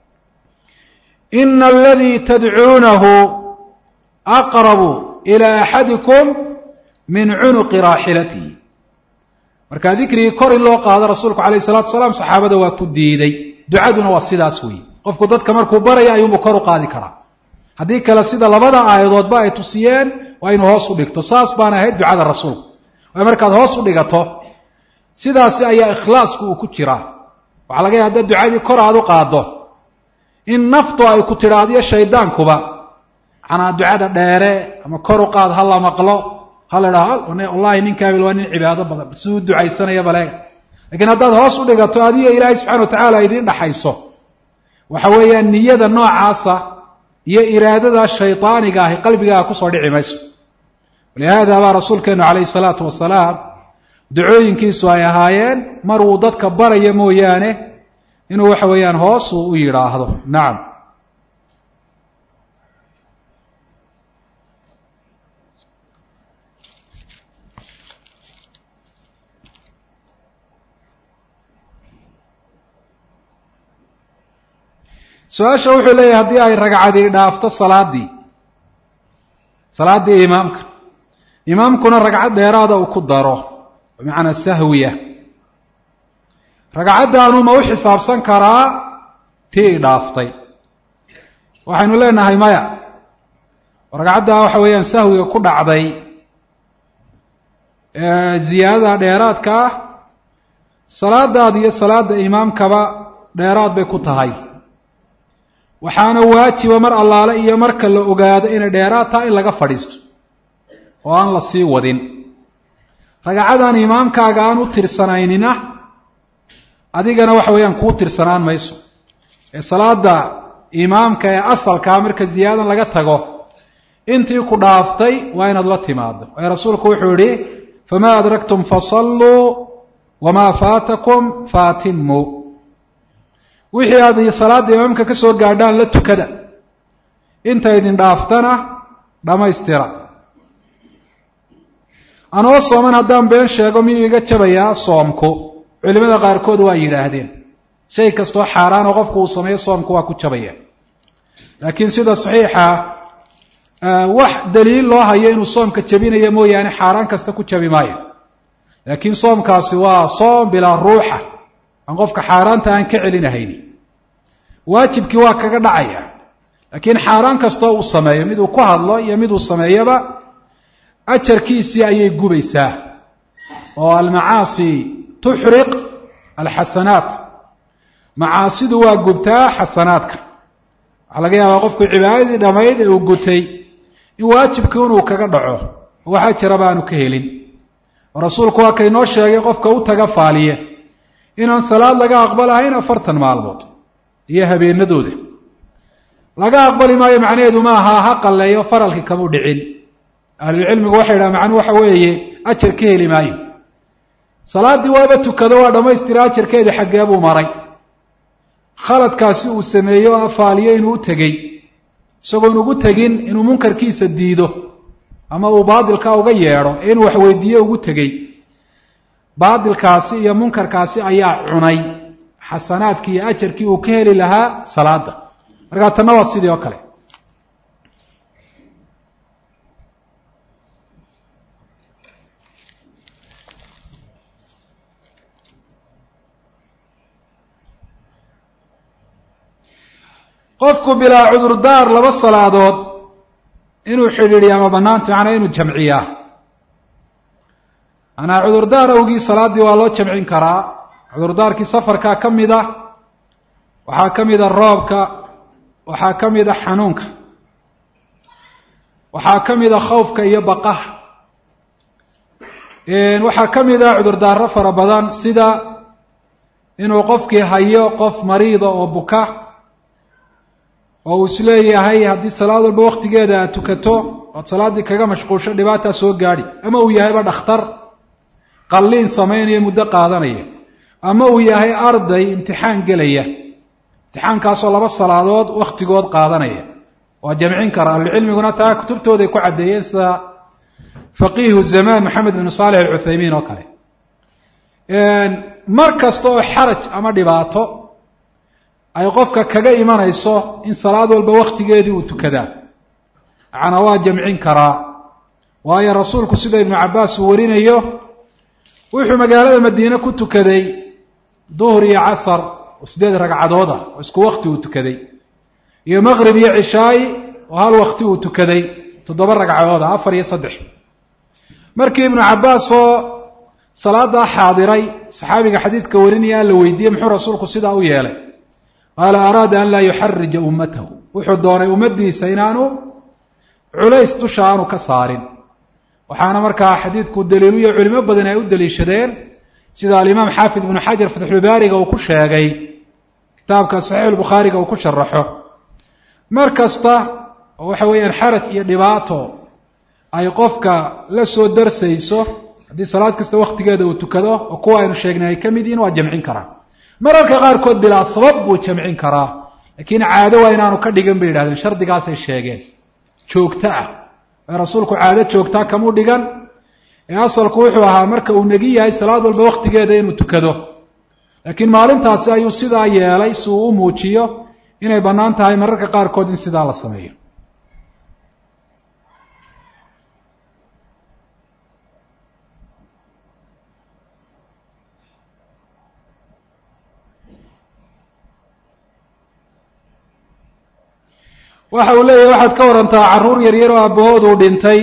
ina aladii tadcuunahu aqrabu ilaa axadikum min cunuqi raaxilatihi. markaa dikrigii kor in loo qaado rasuulku calayhi salatu wasalaam saxaabada waa ku diiday. ducaduna waa sidaas weeye. qofku dadka markuu baraya ayuunbu kor u qaadi karaa. haddii kale sida labada aayadoodba ay tusiyeen waa inuu hoos u dhigto. saas baana ahayd ducada rasuulku. waayo markaad hoos u dhigato sidaasi ayaa ikhlaasku uu ku jiraa. waxaa laga yahay haddaad ducadii kor aad u qaaddo in naftu ay ku tidhaahdiyo shaydaankuba macnaa ducada dheere ama kor u qaad ha la maqlo, ha la idhaho wallahi nin kaamil waa nin cibaado badan siduu ducaysanaya baleega. lakiin haddaad hoos u dhigato adiyo ilaahay subxana wa tacaala idiin dhaxayso, waxa weeyaan niyada noocaasa iyo iraadada shaydaaniga ahi qalbigaaga kusoo dhici mayso. walihaada baa rasuulkeenu calayhi salaatu wasalaam ducooyinkiisu ay ahaayeen mar uu dadka baraya mooyaane inuu waxa weeyaan hoos uu u yidhaahdo. nacam. su-aasha wuxuu leeyahay haddii ay ragcadii dhaafto salaaddii imaamkuna ragcad dheeraada uu ku daro, bimacnaa sahwiya, ragcaddaanu ma u xisaabsan karaa tii i dhaaftay? waxaynu leenahay maya. ragcaddaa waxa weeyaan sahwiga ku dhacday ziyaadada dheeraadka ah, salaadaada iyo salaada imaamkaba dheeraad bay ku tahay. waxaana waajiba mar allaale iyo marka la ogaado inay dheeraad tahay in laga fadhiisto oo aan la sii wadin. ragcadan imaamkaaga aan u tirsanaynina adigana waxa weeyaan kuu tirsanaan mayso. ee salaada imaamka ee asalkaa marka ziyaadan laga tago intii ku dhaaftay waa inaad la timaado. ee rasuulku wuxuu yihi famaa adraktum fasalluu wamaa faatakum faatimuu. wixii aad salaada imaamka ka soo gaadhaan la tukada, inta idin dhaaftana dhammaystira. anoo sooman haddaan been sheego miyuu iga jabayaa soomku? culimada qaarkood waa yidhaahdeen shay kastoo xaaraan oo qofku uu sameeyo soomku waa ku jabaya. laakiin sida saxiixa wax daliil loo hayo inuu soomka jabinayo mooyaane xaaraan kasta ku jabi maayo. laakiin soomkaasi waa soom bilaa ruuxa, aan qofka xaaraanta aan ka celinahayni. waajibkii waa kaga dhacaya, laakiin xaaraan kastoo uu sameeyo, mid uu ku hadlo iyo mid uu sameeyaba ajarkiisii ayay gubaysaa. oo almacaasi tuxriq alxasanaat, macaasidu waa gubtaa xasanaadka. waxaa laga yaabaa qofku cibaadadii dhammayd ee uu gutay in waajibkii inuu kaga dhaco oo wax ajira baanu ka helin. oo rasuulku waa kaynoo sheegay qofka u taga faaliye inaan salaad laga aqbalahayn 40 maalmood iyo habeenadooda. laga aqbali maayo macnaheedu ma aha ha qalleeyo faralkii kamu dhicin. ahlulcilmigu waxay yidhaha macnuhu waxa weeye ajar ka heli maayo. salaaddii waaba tukado waa dhammaystira, ajarkeedii xaggee buu maray? khaladkaasi uu sameeyey oo afaaliye inuu u tegey isagoon ugu tegin inuu munkarkiisa diido ama uu baadilkaa uga yeedho inuu wax weydiiyo ugu tegey baadilkaasi iyo munkarkaasi ayaa cunay xasanaadkii iyo ajarkii uu ka heli lahaa salaada. markaa tanna waa sidii oo kale. qofku bilaa cudurdaar laba salaadood inuu xidhiidhiya ma banaanta, macnaa inuu jamciyaa. manaa cudurdaar awgii salaaddii waa loo jamcin karaa. cudurdaarkii safarkaa ka mid a, waxaa ka mid a roobka, waxaa ka mid a xanuunka, waxaa ka mid a khawfka iyo baqaha, waxaa ka mid a cudurdaaro fara badan sida inuu qofkii hayo qof mariida oo buka oo uu isleeyahay haddii salaad walba waktigeeda aad tukato ood salaaddii kaga mashquulsho dhibaataa soo gaadhi, ama uu yahayba dhakhtar qalliin samaynaya muddo qaadanaya, ama uu yahay arday imtixaan gelaya, imtixaankaasoo 2 salaadood waktigood qaadanaya, waa jamcin kara. ahlucilmiguna taa kutubtooday ku caddeeyeen sida faqiihu zamaan maxamed binu saalix alcuthaymiin oo kale. mar kasta oo xaraj ama dhibaato ay qofka kaga imanayso in salaad walba waktigeedii uu tukadaa, macnaa waa jamcin karaa. waayo rasuulku sida ibnu cabbaas uu warinayo wuxuu magaalada madiine ku tukaday duhr iyo casar oo 8 ragcadood ah oo isku wakti uu tukaday, iyo maqrib iyo cishaayi oo hal wakti uu tukaday 7 ragcadood ah, 4 iyo 3. markii ibnu cabbaas oo salaadaa xaadiray saxaabiga xadiidka warinaya la weydiiyey muxuu rasuulku sidaa u yeelay, qaala araada an laa yuxarija ummatahu, wuxuu doonay ummaddiisa inaanu culays dusha aanu ka saarin. waxaana markaa xadiidku daliiluyo culimo badan ay u daliishadeen, sida alimaam xaafid ibnu xajar fatxulbaariga uu ku sheegay kitaabka saxiixulbukhaariga uu ku sharaxo. mar kasta oo waxa weeyaan xaraj iyo dhibaato ay qofka la soo darsayso, haddii salaad kasta waktigeeda uu tukado oo kuwa aynu sheegnay ay ka mid yihiin, waa jamcin karaa. mararka qaarkood bilaa sabab buu jamcin karaa, laakiin caado waa inaanu ka dhigan bay yidhahdeen. shardigaasay sheegeen joogto ah, ee rasuulku caado joogtaa kamu dhigan, ee asalku wuxuu ahaa marka uu negi yahay salaad walba waktigeeda inuu tukado. laakiin maalintaasi ayuu sidaa yeelay si uu u muujiyo inay bannaan tahay mararka qaarkood in sidaa la sameeyo. waxa uu leeyahay waxaad ka warantaa carruur yaryar oo aabbahood uu dhintay,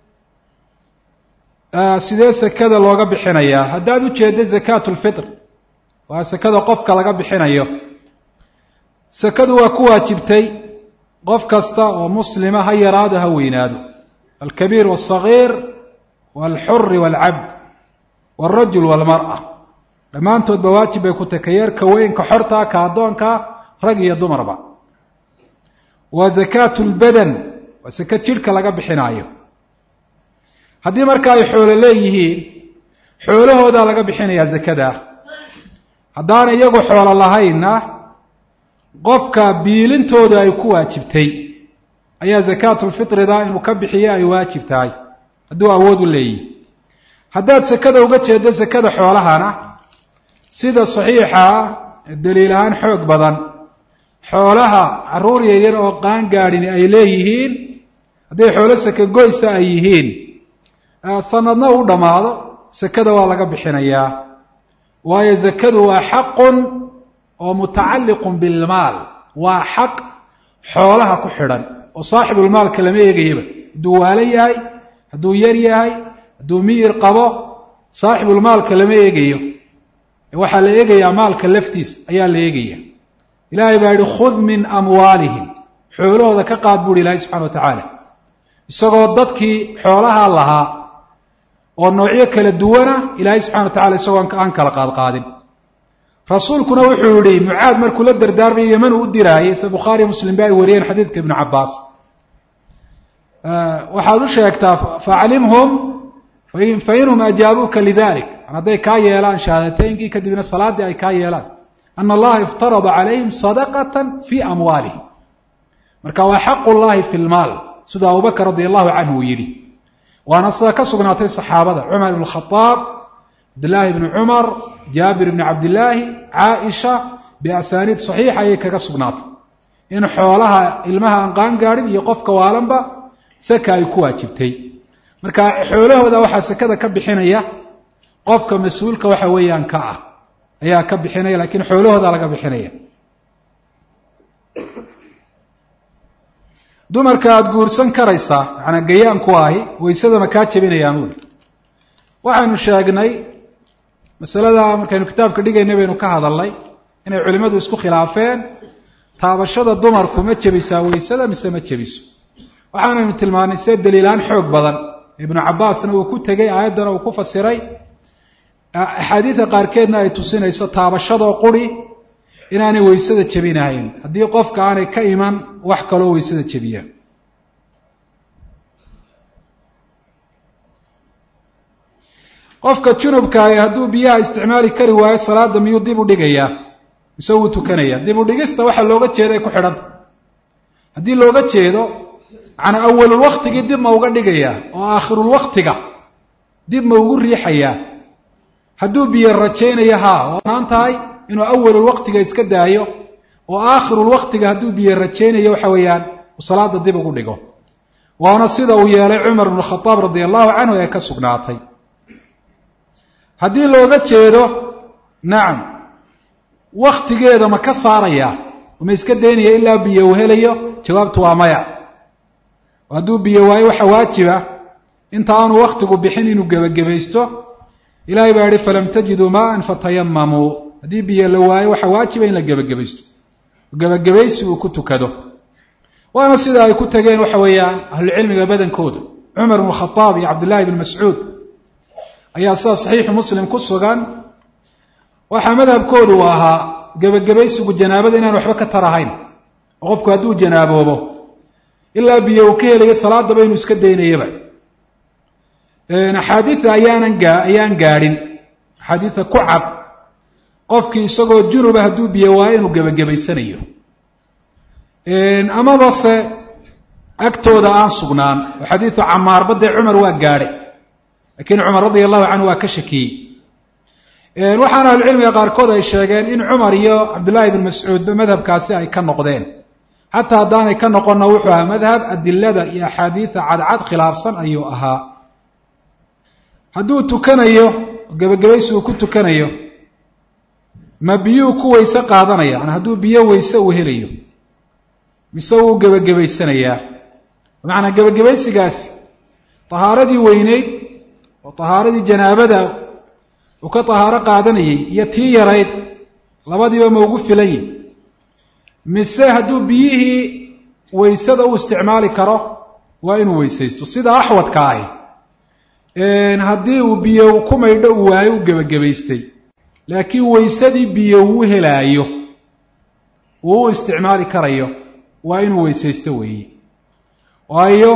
sidee sekada looga bixinayaa? haddaad ujeeddo zakaatu lfitr, waa sekada qofka laga bixinayo. sekadu waa ku waajibtay qof kasta oo muslima, ha yaraado ha weynaado, alkabiir waalsagiir waalxuri waalcabd waalrajul waalmar'a, dhammaantoodba waajib bay ku tahay, ka yar ka weyn, ka xorta, ka addoonka, rag iyo dumarba. waa zakaatu lbadan, waa saka jidhka laga bixinaayo. haddii marka ay xoolo leeyihiin, xoolahoodaa laga bixinayaa zakada. haddaana iyagu xoolo lahaynna, qofka biilintooda ay ku waajibtay ayaa zakaatulfitrida inuu ka bixiyo ay waajib tahay, hadduu awood u leeyihi. haddaad sekada uga jeedo sekada xoolahana, sida saxiixa daliil ahaan xoog badan, xoolaha carruur yaryar oo qaan gaadhin ay leeyihiin, hadday xoolo seke goysa ay yihiin, sanadna u dhammaado, sekada waa laga bixinayaa. waayo zakadu waa xaqun oo mutacalliqun bilmaal, waa xaq xoolaha ku xidhan oo saaxibulmaalka lama eegayaba. hadduu waalo yahay, hadduu yar yahay, hadduu miyir qabo, saaxibulmaalka lama eegayo, waxaa la eegayaa maalka laftiisa ayaa la eegaya. ilaahay baa yihi khud min amwaalihim, xoolahooda ka qaad buuhi ilaahay subxana wa tacaala, isagoo dadkii xoolaha lahaa oo noocyo kala duwana ilaahay subxana wa tacala isagoo aan kala qaadqaadin. rasuulkuna wuxuu yihi mucaad markuu la dardaarmay yeman uu u diraayay, sida bukhaariyo muslim ba ay wariyeen xadiidka ibnu cabbaas, waxaad u sheegtaa faaclimhum fainhum ajaabuuka lidalik, hadday kaa yeelaan shahaadateynkii kadibna salaaddii ay kaa yeelaan, ana allaha iftarada calayhim sadaqatan fii amwaalihim. marka waa xaqu llahi fi lmaal, sida abubakr radi allahu canhu uu yidhi. waana sida ka sugnaatay saxaabada cumar ibn khataab cabdillaahi ibni cumar jaabir ibni cabdillaahi caaisha biasaaniid saxiixa ayay kaga sugnaatay in xoolaha ilmaha aan qaan gaadhin iyo qofka waalanba saka ay ku waajibtay marka xoolahooda waxaa sakada ka bixinaya qofka mas-uulka waxa weeyaan ka ah ayaa ka bixinaya laakiin xoolahooda laga bixinaya dumarka aada guursan karaysaa macnaa gayaanku ahi waysada ma kaa jebinayaan uli waxaynu sheegnay masalada markaynu kitaabka dhigaynay baynu ka hadalnay inay culimmadu isku khilaafeen taabashada dumarku ma jebisaa waysada mise ma jebiso waxaanaynu tilmaanay see daliilaan xoog badan ibnu cabbaasna uu ku tegey aayaddana uu ku fasiray axaadiida qaarkeedna ay tusinayso taabashadoo quri inaanay waysada jebinahayn haddii qofka aanay ka iman wax kaloo waysada jebiya qofka junubkaahi hadduu biyaha isticmaali kari waayo salaada miyuu dib u dhigayaa mise wuu tukanaya dib u dhigista waxaa looga jeeday ku xidhanta haddii looga jeedo macnaa awalulwaktigii dib ma uga dhigayaa oo aakhirulwaktiga dib ma ugu riixayaa hadduu biyo rajaynayo haa waa banaan tahay inuu awalulwaktiga iska daayo oo aakhirulwaktiga hadduu biyo rajaynayo waxa weeyaan uu salaada dib ugu dhigo waana sida uu yeelay cumar ibnu khataab radia allahu canhu ee ka sugnaatay haddii looga jeedo nacam waktigeeda ma ka saarayaa ma iska daynaya ilaa biyo uu helayo jawaabtu waa maya hadduu biyo waayo waxa waajiba inta aanu waktigu bixin inuu gebagabaysto ilaahay baa yihi falam tajiduu maaan fatayamamuu haddii biyo la waayo waxaa waajiba in la gebagabaysto gebagabaysi uu ku tukado waana sida ay ku tageen waxa weeyaan ahlucilmiga badankooda cumar ibnu khataab iyo cabdillahi ibn mascuud ayaa sida saxiixu muslim ku sugan waxaa madhabkoodu u ahaa gebagabaysigu janaabada inaan waxba ka tarahayn oo qofku hadduu janaaboobo ilaa biyo uu ka helayo salaadaba inuu iska daynayaba axaadiida ayaan gaadhin axaadiida ku cad qofkii isagoo junuba hadduu biyo waayo inuu gebagabaysanayo amaba se agtooda aan sugnaan oo xadiidu camaarba dee cumar waa gaadhay laakiin cumar radia allahu canhu waa ka shakiyey waxaana ahlucilmiga qaarkood ay sheegeen in cumar iyo cabdullaahi ibn mascuudba madhabkaasi ay ka noqdeen xataa haddaanay ka noqonna wuxuu ahaa madhab adilada iyo axaadiida cadcad khilaafsan ayuu ahaa hadduu tukanayo gebagabaysi uu ku tukanayo ma biyuu ku weyse qaadanaya yani hadduu biyo weyse uu helayo mise wuu gebagabaysanayaa bimacnaa gebagabaysigaasi tahaaradii weyneyd oo tahaaradii janaabada uu ka tahaaro qaadanayay iyo tii yarayd labadiiba ma ugu filan yihi mise hadduu biyihii weysada u isticmaali karo waa inuu weysaysto sida axwadka ahi haddii uu biyo ku maydho uu waayo u gebagabaystay laakiin weysadii biyo uu helaayo uu u isticmaali karayo waa inuu weysaysto weeye waayo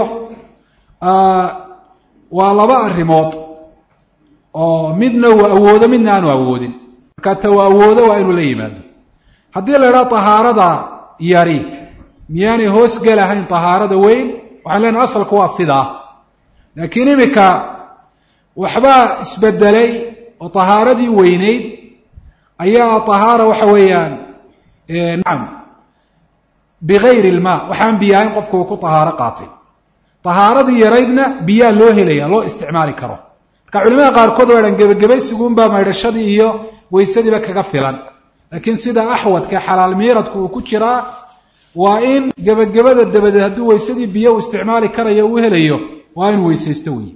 waa laba arrimood oo midna uu awoodo midna aanu awoodin markaa ta uu awoodo waa inuu la yimaado haddii la idhaha tahaarada yari miyaanay hoos gelahayn tahaarada weyn waxaan leenahay asalku waa sidaa laakiin iminka waxbaa isbedelay oo tahaaradii weyneyd ayaa tahaara waxa weeyaan nacam bigayri ilmaa waxaan biyo ahayn qofku uu ku tahaaro qaatay tahaaradii yaraydna biyaa loo helaya loo isticmaali karo marka culimada qaarkood waa dhan gebagabaysigunbaa maydhashadii iyo weysadiiba kaga filan laakiin sida axwadka xalaal miiradku uu ku jiraa waa in gebagabada dabadeed hadduu weysadii biyo uu isticmaali karayo uu helayo waa inuu weysaysto wey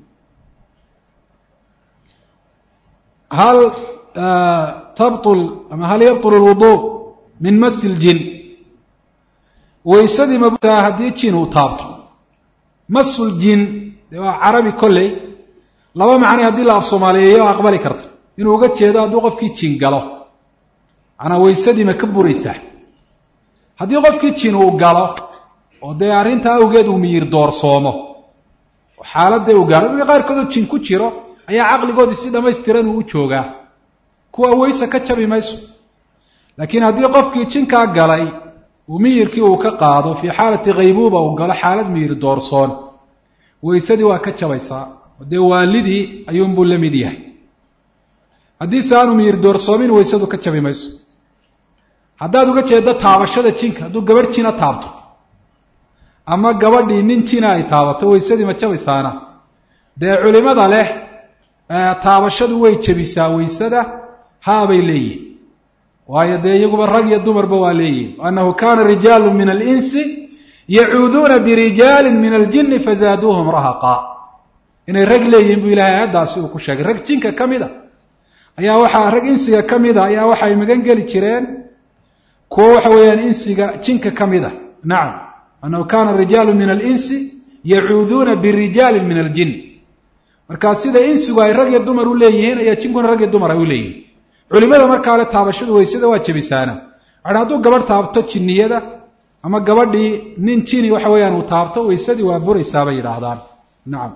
hal tabtul ama hal yabtul alwudu min masi ljin weysadii mabutaa haddii jin uu taabto masul jin dee waa carabi kolley laba macnay haddii la af soomaaliyeeyo aqbali karta inuu uga jeedo hadduu qofkii jin galo manaa weysadii ma ka buraysaa haddii qofkii jin uu galo oo dee arrintaa awgeed uu miyir doorsoomo oo xaaladda uu gaaro dadka qaarkoodoo jin ku jiro ayaa caqligoodii si dhamaystiran uu u joogaa kuwa weyse ka jabi mayso laakiin haddii qofkii jinkaa galay uu miyirkii uu ka qaado fii xaalati khaybuuba uu galo xaalad miyir doorsoon weysadii waa ka jabaysaa dee waalidii ayuunbuu la mid yahay haddiise aanu miyir doorsoomin waysadu ka jabi mayso haddaad uga jeeddo taabashada jinka hadduu gabadh jina taabto ama gabadhii nin jina ay taabato waysadii ma jabaysaana dee culimada leh taabashadu way jabisaa waysada haabay leeyihin waayo dee iyaguba rag iyo dumarba waa leeyihin annahu kaana rijaalu min alinsi yacuuduuna birijaalin min aljinni fazaaduuhum rahaqa inay rag leeyihiin buu ilahay aayaddaasi uu ku sheegay rag jinka ka mid a ayaa waxaa rag insiga ka mid a ayaa waxay magan geli jireen kuwo waxa weeyaan insiga jinka ka mid a nacam annahu kaana rijaalu min alinsi yacuuduuna birijaalin min aljin markaa sida insigu ay rag iyo dumar u leeyihiin ayaa jinkuna rag iyo dumar ay u leeyihiin culimada markaa le taabashadu waysada waa jabisaana waxaa hadduu gabadh taabto jinniyada ama gabadhii nin jini waxa weeyaan uu taabto waysadii waa buraysaa bay yidhaahdaan nacam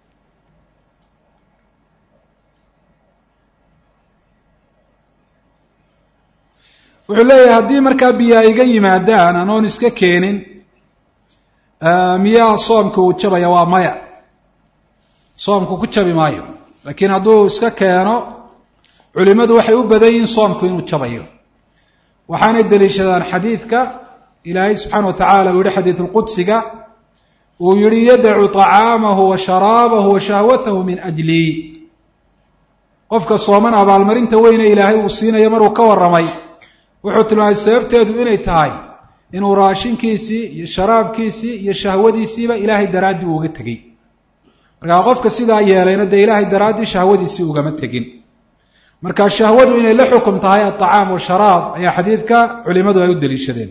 wuxuu leeyahay haddii markaa biyo ay iga yimaadaan anoon iska keenin miyaa soomka uu jabaya waa maya soomku ku jabi maayo laakiin hadduu iska keeno culimadu waxay u badan yihiin soomku inuu jabayo waxaanay daliishadaan xadiidka ilaahay subxaana watacaala uu yihi xadiid lqudsiga uu yihi yadacu طacaamahu wa sharaabahu wa shahwatahu min ajlii qofka sooman abaalmarinta weyne ilaahay uu siinayo maruu ka warramay wuxuu tilmaamay sababteedu inay tahay inuu raashinkiisii iyo sharaabkiisii iyo shahwadiisiiba ilaahay daraaddii uuga tegey markaa qofka sidaa yeelayna dee ilaahay daraaddii shahwadiisii ugama tegin markaa shahwadu inay la xukum tahay aطacaam washaraab ayaa xadiidka culimadu ay u daliishadeen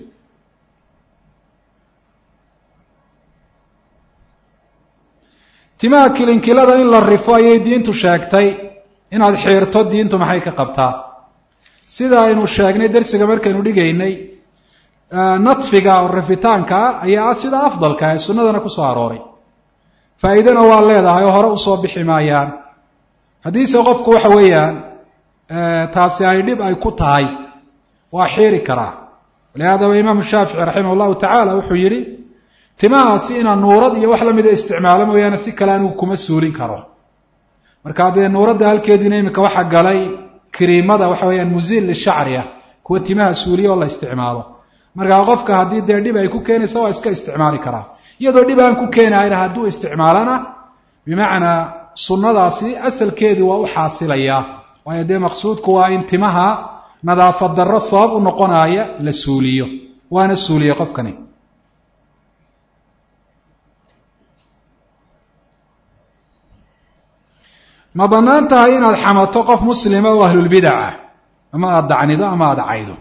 timaha kilinkilada in la rifo ayay diintu sheegtay inaad xiirto diintu maxay ka qabtaa sida aynu sheegnay darsiga markaynu dhigaynay nadfiga oo rifitaanka ayaa ah sida afdalka ee sunnadana ku soo arooray faa'iidana waa leedahay oo hore usoo bixi maayaan haddiise qofku waxa weeyaan taasi ay dhib ay ku tahay waa xiiri karaa walihaadaba imaamu shaafici raximah allahu tacaala wuxuu yidhi timahaasi inaan nuurad iyo wax lamida isticmaalo mooyaane si kale anigu kuma suulin karo markaa dee nuuradda halkeediina imika waxa galay kiriimada waxa weeyaan muziil lishacri ah kuwa timaha suuliya oo la isticmaalo markaa qofka haddii dee dhib ay ku keenaysa waa iska isticmaali karaa iyadoo dhib aan ku keenayna hadduu isticmaalana bimacnaa sunnadaasi asalkeedii waa u xaasilayaa waayo dee maqsuudku waa in timaha nadaafad darro sabab u noqonaya la suuliyo waana suuliyey qofkani ma bannaan tahay inaad xamato qof muslima oo ahlulbidac ah ama aada dacnido ama aada caydo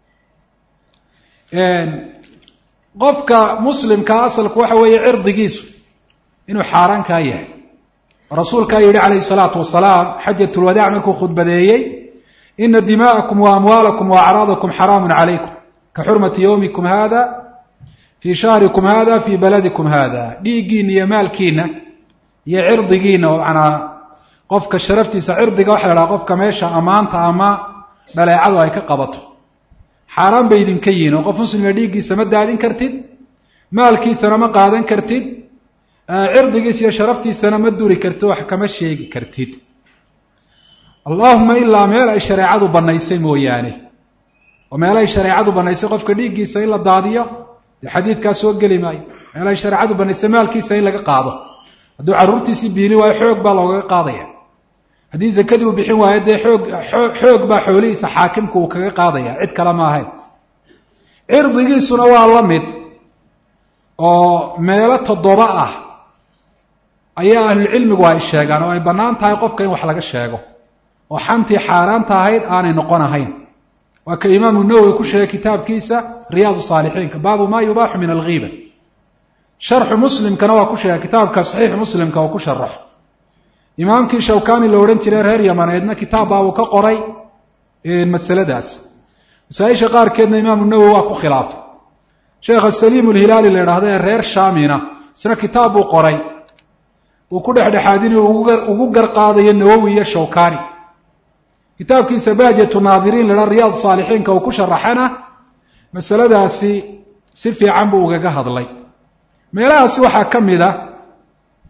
qofka muslimkaa asalku waxa weeye cirdigiisu inuu xaaraan kaa yahay rasuulkaa yidhi calayhi salaatu wasalaam xajat lwadaac markuu khudbadeeyey ina dimaa'akum wa amwaalakum wa acraadakum xaraamun calaykum ka xurmati yowmikum hada fii shahrikum hada fii baladikum hada dhiiggiina iyo maalkiina iyo cirdigiina oo macnaa qofka sharaftiisa cirdiga waxa la dhaha qofka meesha ammaanta ama dhaleecadu ay ka qabato xaaraan bay idinka yihiin oo qof muslima dhiiggiisa ma daadin kartid maalkiisana ma qaadan kartid cirdigiisa iyo sharaftiisana ma duri kartid wax kama sheegi kartid allahuma ilaa meel ay shareecadu banaysay mooyaane oo meel ay shareecadu banaysay qofka dhiiggiisa in la daadiyo dee xadiidkaa soo geli maayo meel ay shareecadu banaysay maalkiisa in laga qaado hadduu carruurtiisii biili waayo xoog baa loogaga qaadaya haddii zakadii uu bixin waayo dee xoog baa xoolihiisa xaakimku uu kaga qaadaya cid kale ma ahayn cirdigiisuna waa la mid oo meelo 7 ah ayaa ahlulcilmigu ay sheegaan oo ay bannaan tahay qofka in wax laga sheego oo xantii xaaraanta ahayd aanay noqon ahayn waa ka imaamu nawowi ku sheegay kitaabkiisa riyaad saalixiinka baabu maa yubaaxu min alghiiba sharxu muslimkana waa ku sheegay kitaabka saxiix muslimka oo ku sharax imaamkii shawkani la odhan jiray reer yamaneedna kitaab baa uu ka qoray masaladaas masaa-isha qaarkeedna imaamu nawowi waa ku khilaafay sheekha saliim ulhilaali la idhaahda ee reer shaamina isna kitaab buu qoray uu ku dhexdhexaadin ugu garqaadayo nawowi iyo shawkani kitaabkiisa bahjatu naadiriin la idhaha riyaad saalixiinka uu ku sharaxana masaladaasi si fiican buu ugaga hadlay meelahaasi waxaa ka mid a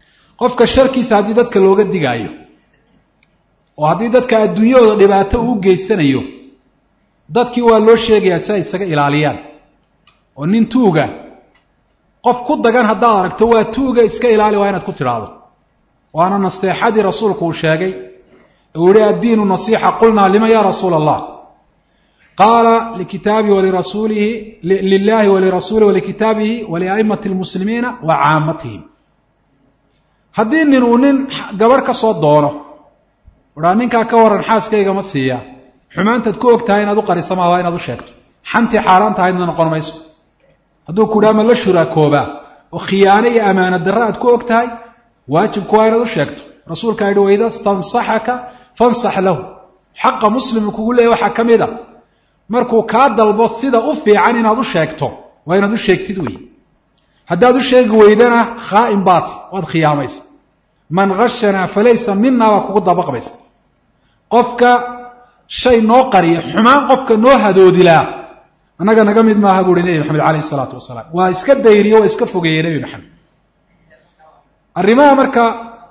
qofka sharkiisa haddii dadka looga digaayo oo haddii dadka adduunyahooda dhibaato uu geysanayo dadkii waa loo sheegayaa si ay isaga ilaaliyaan oo nin tuuga qof ku dagan haddaad aragto waa tuuga iska ilaali waa inaad ku tidhaahdo waana nasteexadii rasuulku uu sheegay uu yihi addiinu nasiixa qulnaa lima ya rasuula allah qaala likitaabihi walirasuulihi lilahi walirasuulihi walikitaabihi waliaimati lmuslimiina wa caamatihim haddii nin uu nin gabarh ka soo doono wahaa ninkaa ka waran xaaskayga ma siiya xumaantaad ku og tahay inaad u qarisa maaha waa inaad u sheegto xantii xaaraan tahaydna noqon mayso hadduu kudhaa ma la shuraakoobaa oo khiyaano iyo amaano darre aad ku og tahay waajibku waa inaad u sheegto rasuulkaa yidhi waida stansaxaka fansax lahu xaqa muslimu kugu leeyahy waxaa ka mid a markuu kaa dalbo sida u fiican inaad u sheegto waa inaad u sheegtid wey haddaad u sheegi weydana khaa'in baati waad khiyaamaysa man gashanaa falaysa minaa waa kugu dabaqbaysa qofka shay noo qariya xumaan qofka noo hadoodilaa annaga naga mid maaha buuhi nebi maxamed calayhi isalaatu wasalaam waa iska dayriyo waa iska fogeeyey nebi maxamed arrimaha marka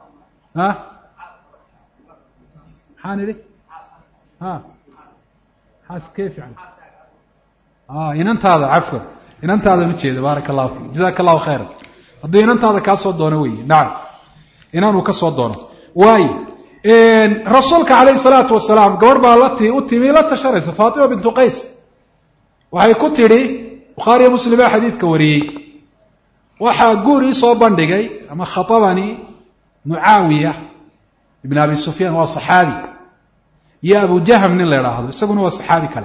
maxaan idhi xaas kayf yani inantaada cafwan inantaada ma jeeda baaraka allahu fiik jazaaka allahu khayran hadduu inantaada kaa soo doono wey nacam inanuu ka soo doono waayo rasuulka calayhi salaatu wasalaam gabarh baa u timi la tashanaysa faatima bintu qays waxay ku tidhi bukhaariyo muslim baa xadiidka wariyey waxaa guur ii soo bandhigay ama khatabanii mucaawiya ibn abi sufyaan waa saxaabi iyo abu jahm nin la idhaahdo isaguna waa saxaabi kale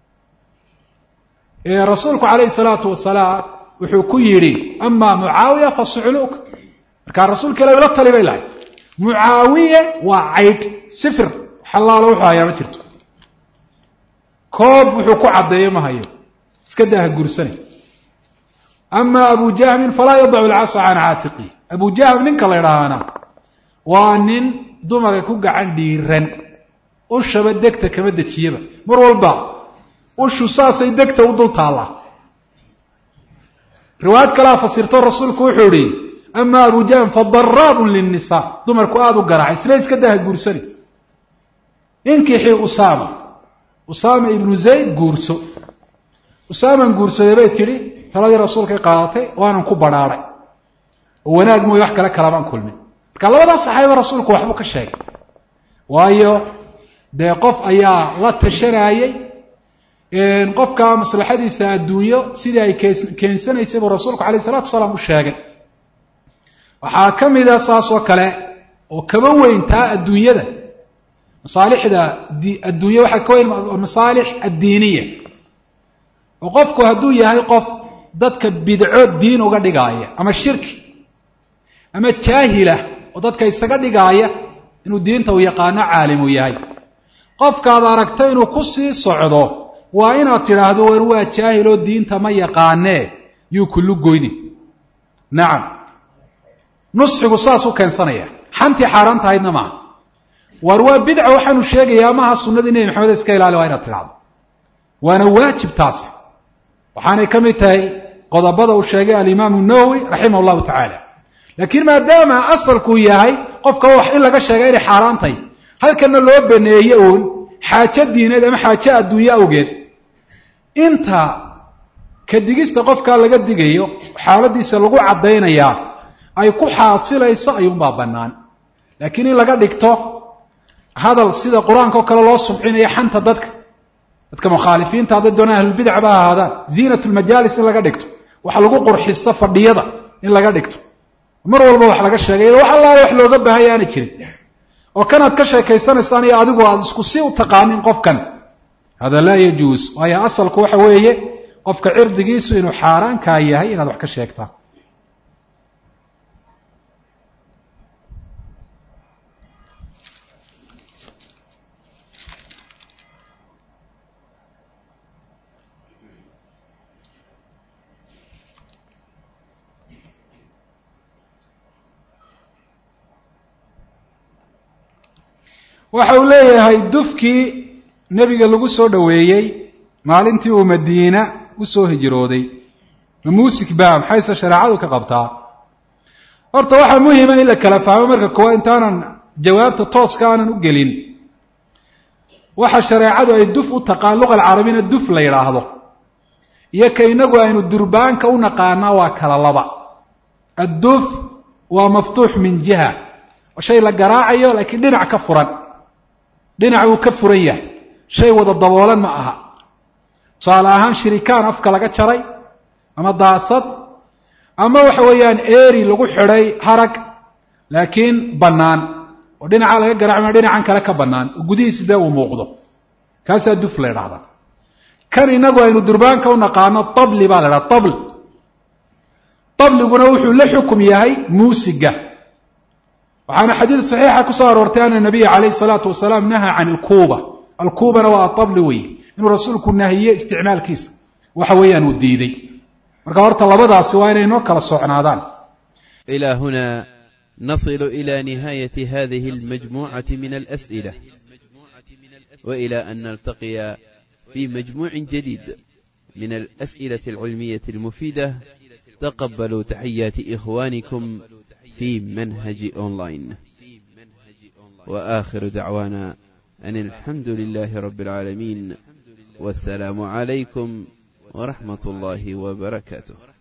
rasuulku calayhi salaatu wasalaam wuxuu ku yidhi amaa mucaawiya fa sucluuk markaa rasuulka ilahi la tali bay lahay mucaawiye waa caydh sifir xalaalo wuxuu hayaa ma jirto koob wuxuu ku caddeeyo ma hayo iska daaha guursanay ama abu jahmin falaa yadacu alcasa can caatiqi abu jahm ninka la idhaahana waa nin dumarka ku gacan dhiiran ushaba degta kama dejiyaba mar walba ushu saasay degta u dul taallaa riwaayad kalaa fasirto rasuulku wuxuu ihi ama abu jahm fadaraabun linnisaa dumarku aada u garaacay isna iska daaha guursani inkixii usaama ibnu zayd guurso usaaman guursaday bay tidhi taladii rasuulkay qaadatay waanan ku badhaadhay oo wanaag mooye wax kale kalabaan kulmin marka labadaas saxaaba rasuulku waxbuu ka sheegay waayo dee qof ayaa la tashanayey qofka maslaxadiisa adduunyo sidii ay keensanaysay buu rasuulku calayh isalatu wasalaam u sheegay waxaa ka mida saas oo kale oo kaba weyntaa adduunyada masaalixda adduunya waxaa ka weyn masaalix addiiniya oo qofku hadduu yahay qof dadka bidco diin uga dhigaaya ama shirki ama jaahilah oo dadka isaga dhigaaya inuu diinta u yaqaano caalim uu yahay qofkaad aragta inuu ku sii socdo waa inaad tidhaahdo war waa jaahiloo diinta ma yaqaanee yuu kullu goyni nacam nusxigu saas u keensanaya xantii xaaraan tahaydna maaha war waa bidca waxaanu sheegayaa maaha sunnadii nebi maxamed iska ilaali waa inaad tidhahdo waana waajib taasi waxaanay ka mid tahay qodobada uu sheegay alimaamu nawowi raximah llahu tacaala laakiin maadaama asalkuu yahay qofka wax in laga sheega inay xaaraan tahay halkana loo baneeye uun xaajo diineed ama xaajo adduunye awgeed inta ka digista qofkaa laga digayo xaaladiisa lagu caddaynayaa ay ku xaasilayso ayuunbaa bannaan laakiin in laga dhigto hadal sida qur-aanka oo kale loo subcinayo xanta dadka mukhaalifiinta hadday doonaan ahlulbidca ba ahaadaan ziinat lmajaalis in laga dhigto waxa lagu qurxisto fadhiyada in laga dhigto mar walba wax laga sheegay wax allaala wax looga baahaya aana jirin oo kanaad ka sheekaysanaysaan iyo adigu aada isku si u taqaanin qofkan hada laa yajuus waayo asalku waxa weeye qofka cirdigiisu inuu xaaraankaa yahay inaad wax ka sheegtaa waxa uu leeyahay dufkii nebiga lagu soo dhoweeyey maalintii uu madiina u soo hijrooday ma muusik baa maxayse shareecadu ka qabtaa horta waxaa muhima in la kala fahmo marka koowaad intaanan jawaabta tooska aanan u gelin waxa shareecadu ay duf u taqaan luqa alcarabina duf la yidhaahdo iyo ka inagu aynu durbaanka u naqaanaa waa kala laba. adduf waa maftuux min jiha, waa shay la garaacayo laakiin dhinac ka furan, dhinac uu ka furan yahay, shay wada daboolan ma aha. tusaale ahaan shirikaan afka laga jaray ama daasad ama waxa weeyaan eeri lagu xidhay harag laakiin bannaan oo dhinaca laga garaacma dhinacan kale ka bannaan oo gudihiisa dee uu muuqdo, kaasaa duf la yidhahdaa. kan inagu aynu durbaanka u naqaano tabli baa la idhaha tabl. tabliguna wuxuu la xukum yahay muusiga. waxaana xadiid saxiixa ku soo aroortay ana nabiya calayhi salaatu wasalaam nahaa can alkuuba. alkuubana waa atabli weeye, inuu rasuulku nahiye isticmaalkiisa waxa weeyaan uu diiday. marka horta labadaasi waa inay noo kala socnaadaan. إلى هنا نصل إلى نهاية هذه المجموعة من الأسئلة، وإلى أن نلتقي في مجموع جديد من الأسئلة العلمية المفيدة. تقبلوا تحيات إخوانكم في منهج أونلاين، وآخر دعوانا أن الحمد لله رب العالمين، والسلام عليكم ورحمة الله وبركاته.